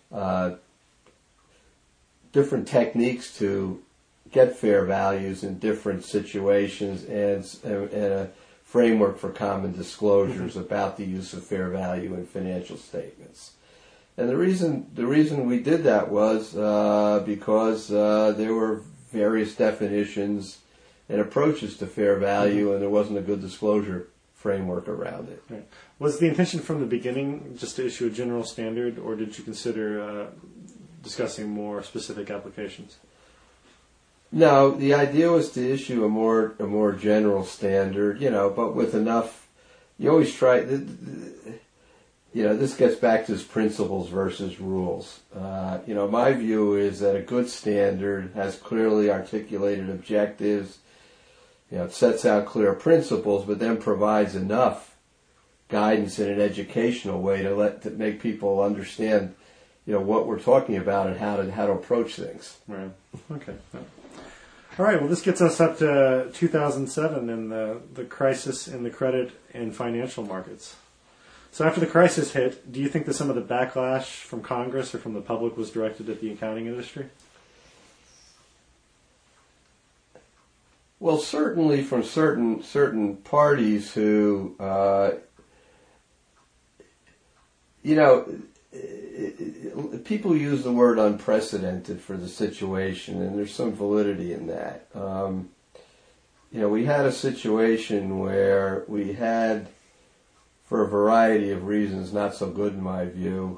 different techniques to get fair values in different situations, and a framework for common disclosures about the use of fair value in financial statements. And the reason we did that was because there were various definitions and approaches to fair value, and there wasn't a good disclosure framework around it.
Right. Was the intention from the beginning just to issue a general standard, or did you consider discussing more specific applications?
No, the idea was to issue a more general standard, but with enough. You always try. this gets back to this principles versus rules. My view is that a good standard has clearly articulated objectives. It sets out clear principles, but then provides enough guidance in an educational way to make people understand, what we're talking about and how to approach things.
Right. Okay. All right. Well, this gets us up to 2007 and the crisis in the credit and financial markets. So after the crisis hit, do you think that some of the backlash from Congress or from the public was directed at the accounting industry?
Well, certainly from certain parties who, people use the word unprecedented for the situation, and there's some validity in that. We had a situation where we had, for a variety of reasons, not so good in my view,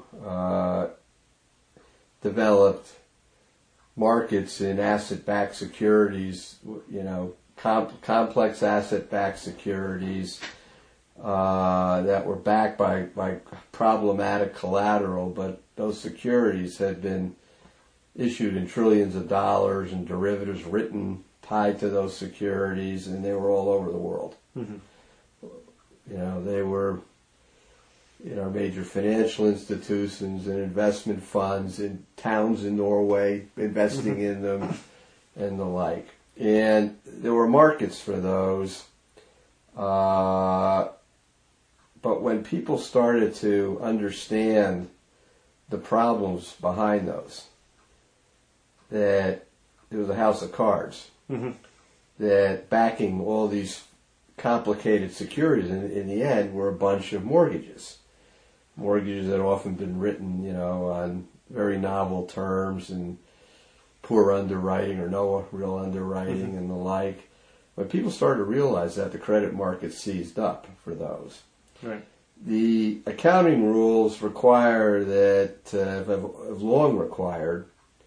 developed markets in asset-backed securities, complex asset-backed securities that were backed by problematic collateral, but those securities had been issued in trillions of dollars and derivatives written tied to those securities, and they were all over the world. Mm-hmm. They were major financial institutions and investment funds in towns in Norway investing in them and the like. And there were markets for those. But when people started to understand the problems behind those, that it was a house of cards, that backing all these complicated securities in the end were a bunch of mortgages that had often been written, on very novel terms and poor underwriting or no real underwriting and the like. When people started to realize that, the credit market seized up for those.
Right.
The accounting rules require that, have long required,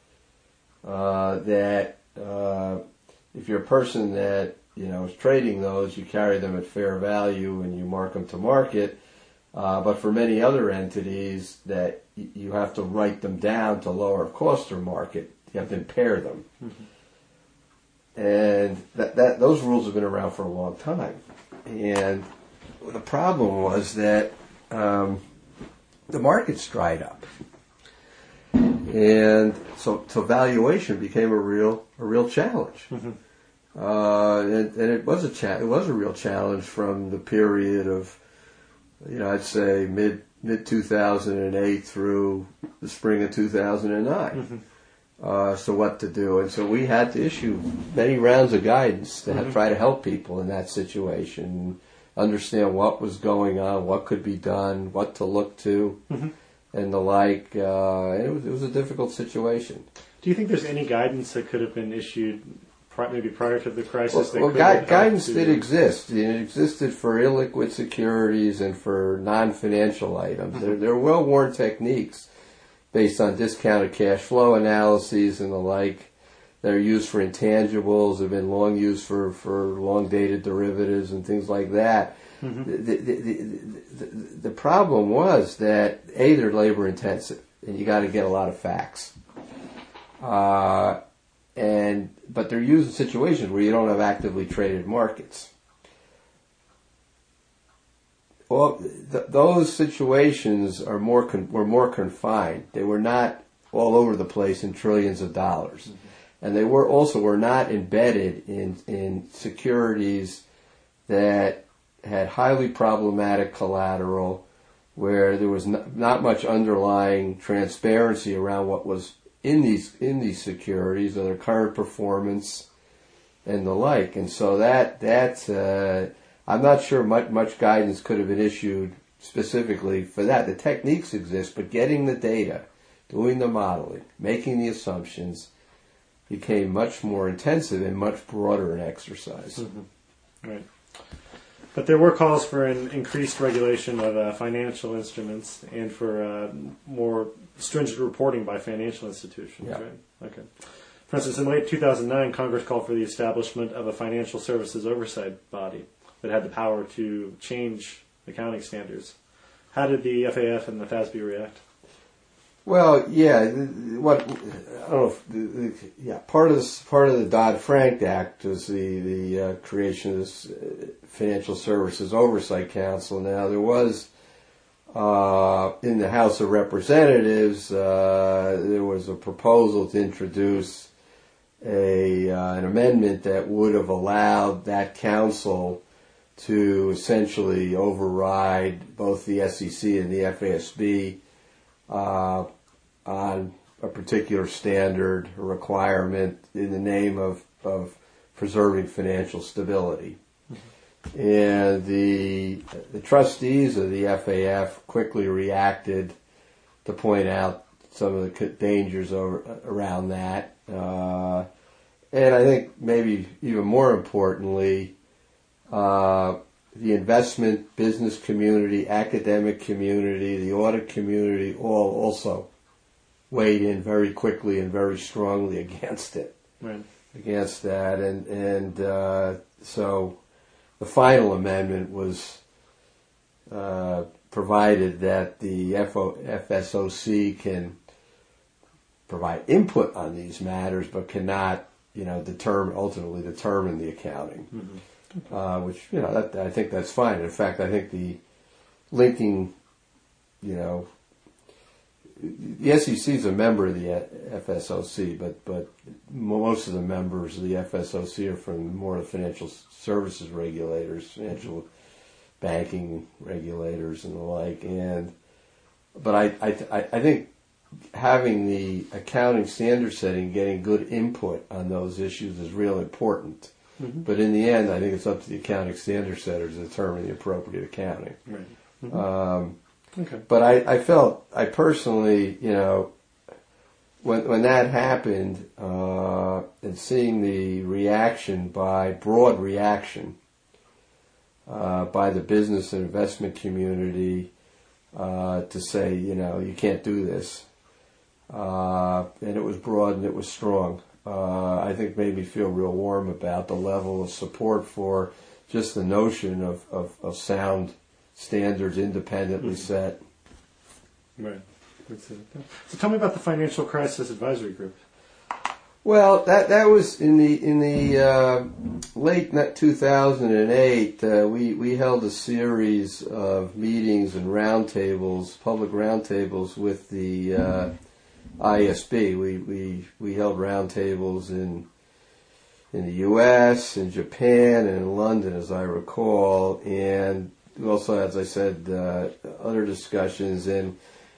that if you're a person that is trading those, you carry them at fair value and you mark them to market. But for many other entities, that you have to write them down to lower cost or market. You have to impair them. Mm-hmm. And that those rules have been around for a long time. And the problem was that the markets dried up. And so valuation became a real challenge. Mm-hmm. And it was a real challenge from the period of, I'd say mid 2008 through the spring of 2009. Mm-hmm. So what to do, and so we had to issue many rounds of guidance to try to help people in that situation, understand what was going on, what could be done, what to look to, and the like. And it was a difficult situation.
Do you think there's any guidance that could have been issued maybe prior to the crisis?
Well, guidance did exist. It existed for illiquid securities and for non-financial items. Mm-hmm. There are well-worn techniques based on discounted cash flow analyses and the like that are used for intangibles, have been long used for long-dated derivatives and things like that. Mm-hmm. The problem was that, A, they're labor-intensive, and you got to get a lot of facts. But they're used in situations where you don't have actively traded markets. Well, those situations were more confined. They were not all over the place in trillions of dollars, and they were not embedded in securities that had highly problematic collateral, where there was not much underlying transparency around what was in these securities or their current performance and the like. And so that I'm not sure much guidance could have been issued specifically for that. The techniques exist, but getting the data, doing the modeling, making the assumptions became much more intensive and much broader an exercise.
Mm-hmm. Right. But there were calls for an increased regulation of financial instruments and for more stringent reporting by financial institutions. Yeah. Right? Okay. For instance, in late 2009, Congress called for the establishment of a financial services oversight body that had the power to change accounting standards. How did the FAF and the FASB react?
Well, yeah. What I don't know. Part of the Dodd-Frank Act was the creation of this Financial Services Oversight Council. Now there was in the House of Representatives there was a proposal to introduce an amendment that would have allowed that council to essentially override both the SEC and the FASB on a particular standard or requirement in the name of preserving financial stability. And the trustees of the FAF quickly reacted to point out some of the dangers around that. And I think maybe even more importantly, the investment business community, academic community, the audit community all also weighed in very quickly and very strongly against it.
Right.
Against that. And so the final amendment was provided that the FSOC can provide input on these matters, but cannot, ultimately determine the accounting. Mm-hmm. Which, I think that's fine. In fact, I think the linking, the SEC is a member of the FSOC, but most of the members of the FSOC are from more of the financial services regulators, financial banking regulators, and the like. But I think having the accounting standard setting, getting good input on those issues is real important. Mm-hmm. But in the end, I think it's up to the accounting standard setters to determine the appropriate accounting.
Right. Mm-hmm.
Okay. But I personally, when that happened, and seeing the broad reaction by the business and investment community to say, you can't do this, and it was broad and it was strong. I think made me feel real warm about the level of support for just the notion of sound standards independently set.
Right. So tell me about the Financial Crisis Advisory Group.
Well, that was in the late 2008. We held a series of meetings and roundtables, public roundtables with the ISB. We held roundtables in the U.S., in Japan, and in London, as I recall, and we also, as I said, other discussions. And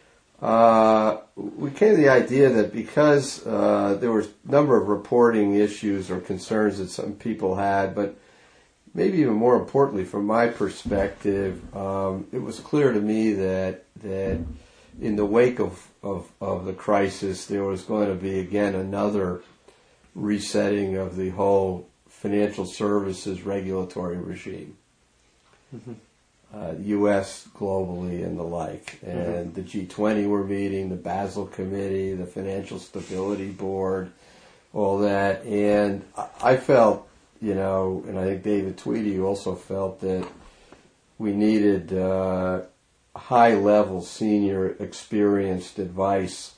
we came to the idea that because there were a number of reporting issues or concerns that some people had, but maybe even more importantly, from my perspective, it was clear to me that in the wake of the crisis, there was going to be again another resetting of the whole financial services regulatory regime. Mm-hmm. U.S., globally, and the like. And the G20 were meeting, the Basel Committee, the Financial Stability Board, all that. And I felt, and I think David Tweedy also felt that we needed high-level, senior, experienced advice,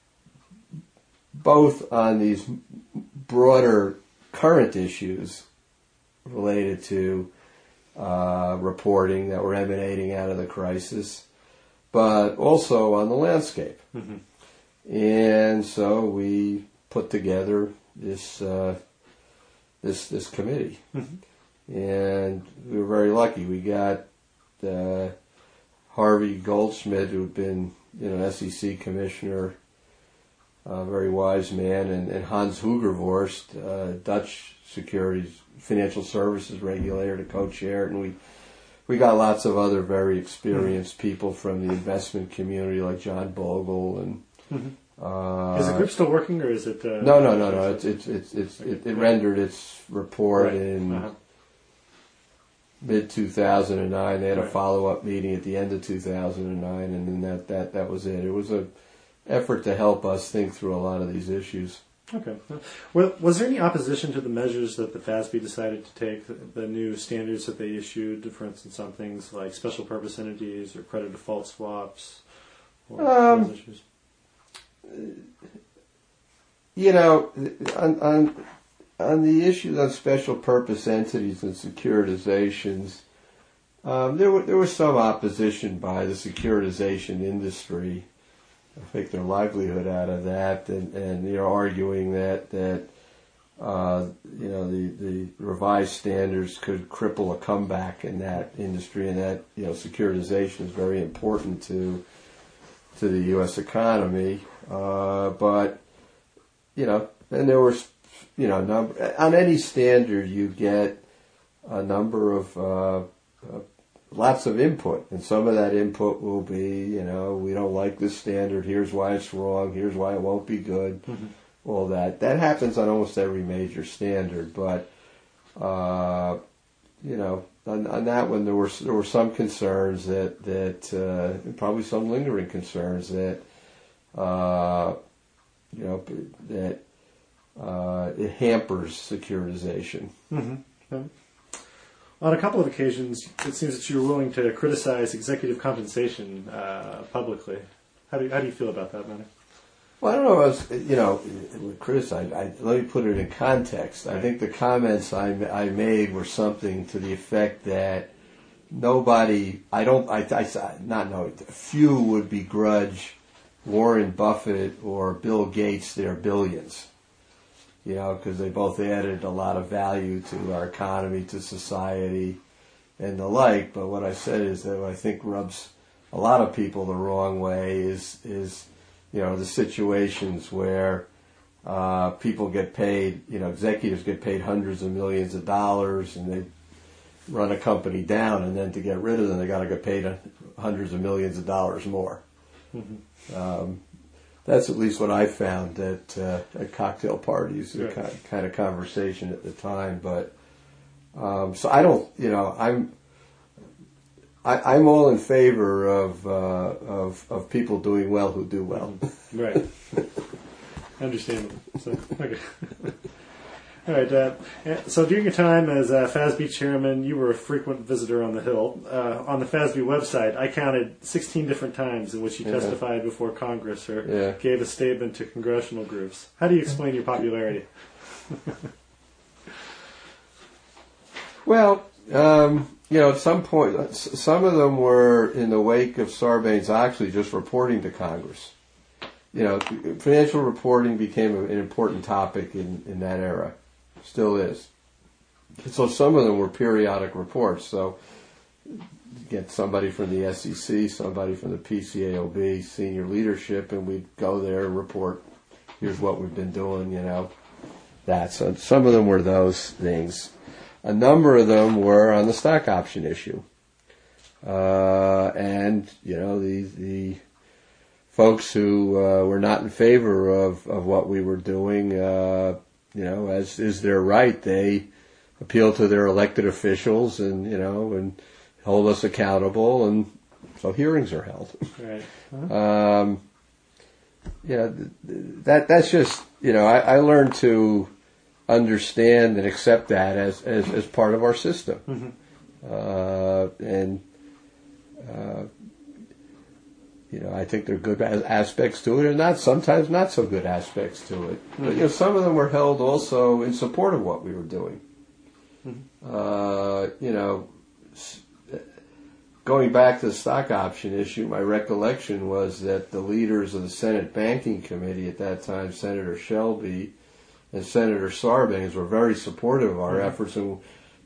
both on these broader current issues related to reporting that were emanating out of the crisis, but also on the landscape. Mm-hmm. And so we put together this committee, mm-hmm. and we were very lucky. We got Harvey Goldschmidt, who had been SEC commissioner, a very wise man, and Hans Hugervorst, Dutch securities financial services regulator, to co-chair it, and we got lots of other very experienced people from the investment community, like John Bogle, and
is the group still working, or is it?
No. It rendered its report in mid 2009. They had a follow-up meeting at the end of 2009, and then that was it. It was an effort to help us think through a lot of these issues.
Okay. Well, was there any opposition to the measures that the FASB decided to take, the new standards that they issued, for instance, on things like special purpose entities or credit default swaps, or those issues?
You know, on the issues on special purpose entities and securitizations, there was some opposition by the securitization industry. I make their livelihood out of that, and they're arguing that the revised standards could cripple a comeback in that industry, and that securitization is very important to the U.S. economy. But and there was on any standard you get a number of lots of input, and some of that input will be, we don't like this standard, here's why it's wrong, here's why it won't be good, all that. That happens on almost every major standard, but, on that one there were some concerns that probably some lingering concerns that, it hampers securitization.
Mm-hmm. Yeah. On a couple of occasions, it seems that you were willing to criticize executive compensation publicly. How do you feel about that, Manny?
Well, I don't know if I was, criticize. Let me put it in context. I think the comments I made were something to the effect that few would begrudge Warren Buffett or Bill Gates their billions. Because they both added a lot of value to our economy, to society, and the like. But what I said is that what I think rubs a lot of people the wrong way is the situations where people get paid, executives get paid hundreds of millions of dollars, and they run a company down, and then to get rid of them, they got to get paid hundreds of millions of dollars more. Mm-hmm. That's at least what I found at cocktail parties, right. kind of conversation at the time. But so I don't, I'm all in favor of people doing well who do well.
Right. Understandable. So, okay. All right. So during your time as FASB chairman, you were a frequent visitor on the Hill. On the FASB website, I counted 16 different times in which you testified before Congress or gave a statement to congressional groups. How do you explain your popularity?
Well, at some point, some of them were in the wake of Sarbanes-Oxley just reporting to Congress. Financial reporting became an important topic in that era. Still is. So some of them were periodic reports. So get somebody from the SEC, somebody from the PCAOB, senior leadership, and we'd go there and report, here's what we've been doing, that. So some of them were those things. A number of them were on the stock option issue. And, the folks who were not in favor of what we were doing, as is their right, they appeal to their elected officials and, and hold us accountable, and so hearings are held.
Right. Uh-huh.
That's just, I learned to understand and accept that as part of our system. Mm-hmm. I think there are good aspects to it, and sometimes not so good aspects to it. Mm-hmm. But some of them were held also in support of what we were doing. Mm-hmm. Going back to the stock option issue, my recollection was that the leaders of the Senate Banking Committee at that time, Senator Shelby and Senator Sarbanes, were very supportive of our efforts, and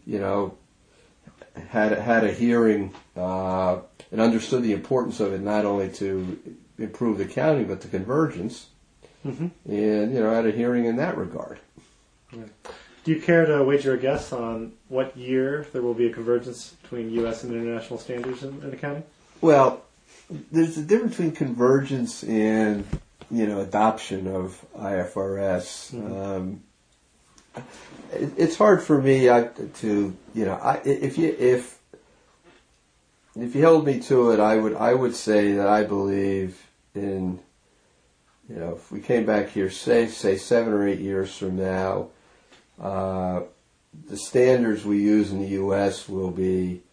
had a hearing and understood the importance of it, not only to improve the accounting but the convergence, and had a hearing in that regard.
Yeah. Do you care to wager a guess on what year there will be a convergence between U.S. and international standards in accounting?
Well, there's a difference between convergence and adoption of IFRS. Mm-hmm. It's hard for me to if you held me to it, I would say that I believe in if we came back here, say 7 or 8 years from now, the standards we use in the U.S. will be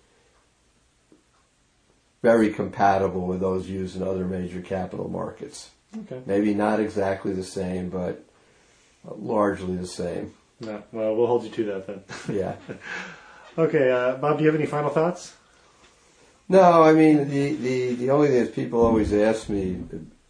very compatible with those used in other major capital markets.
Okay.
Maybe not exactly the same, but largely the same.
No, well, we'll hold you to that then.
Yeah.
Okay, Bob, do you have any final thoughts?
No, I mean, the only thing is people always ask me,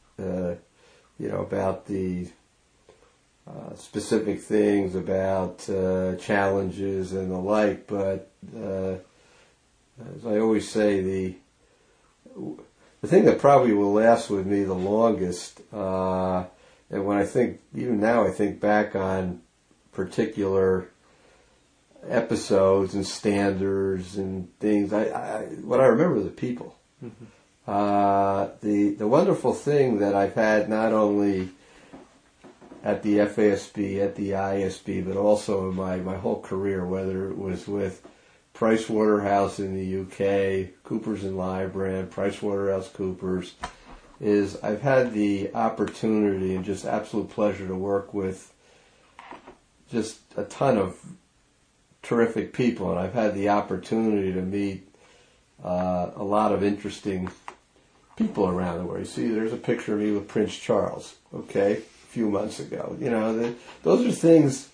about the specific things, about challenges and the like, but as I always say, the thing that probably will last with me the longest, and when I think, even now I think back on particular episodes and standards and things, what I remember are the people. Mm-hmm. The wonderful thing that I've had not only at the FASB, at the ISB, but also in my whole career, whether it was with Price Waterhouse in the UK, Coopers and Lybrand, Price Waterhouse Coopers, is I've had the opportunity and just absolute pleasure to work with just a ton of terrific people, and I've had the opportunity to meet a lot of interesting people around the world. You see, there's a picture of me with Prince Charles, a few months ago. Those are things,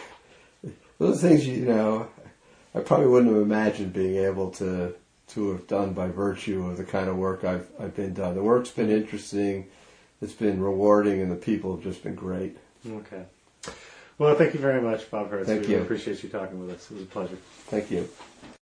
I probably wouldn't have imagined being able to have done by virtue of the kind of work I've been done. The work's been interesting, it's been rewarding, and the people have just been great.
Okay. Well, thank you very much, Bob Hertz.
Thank
we
you.
Appreciate you talking with us. It was a pleasure.
Thank you.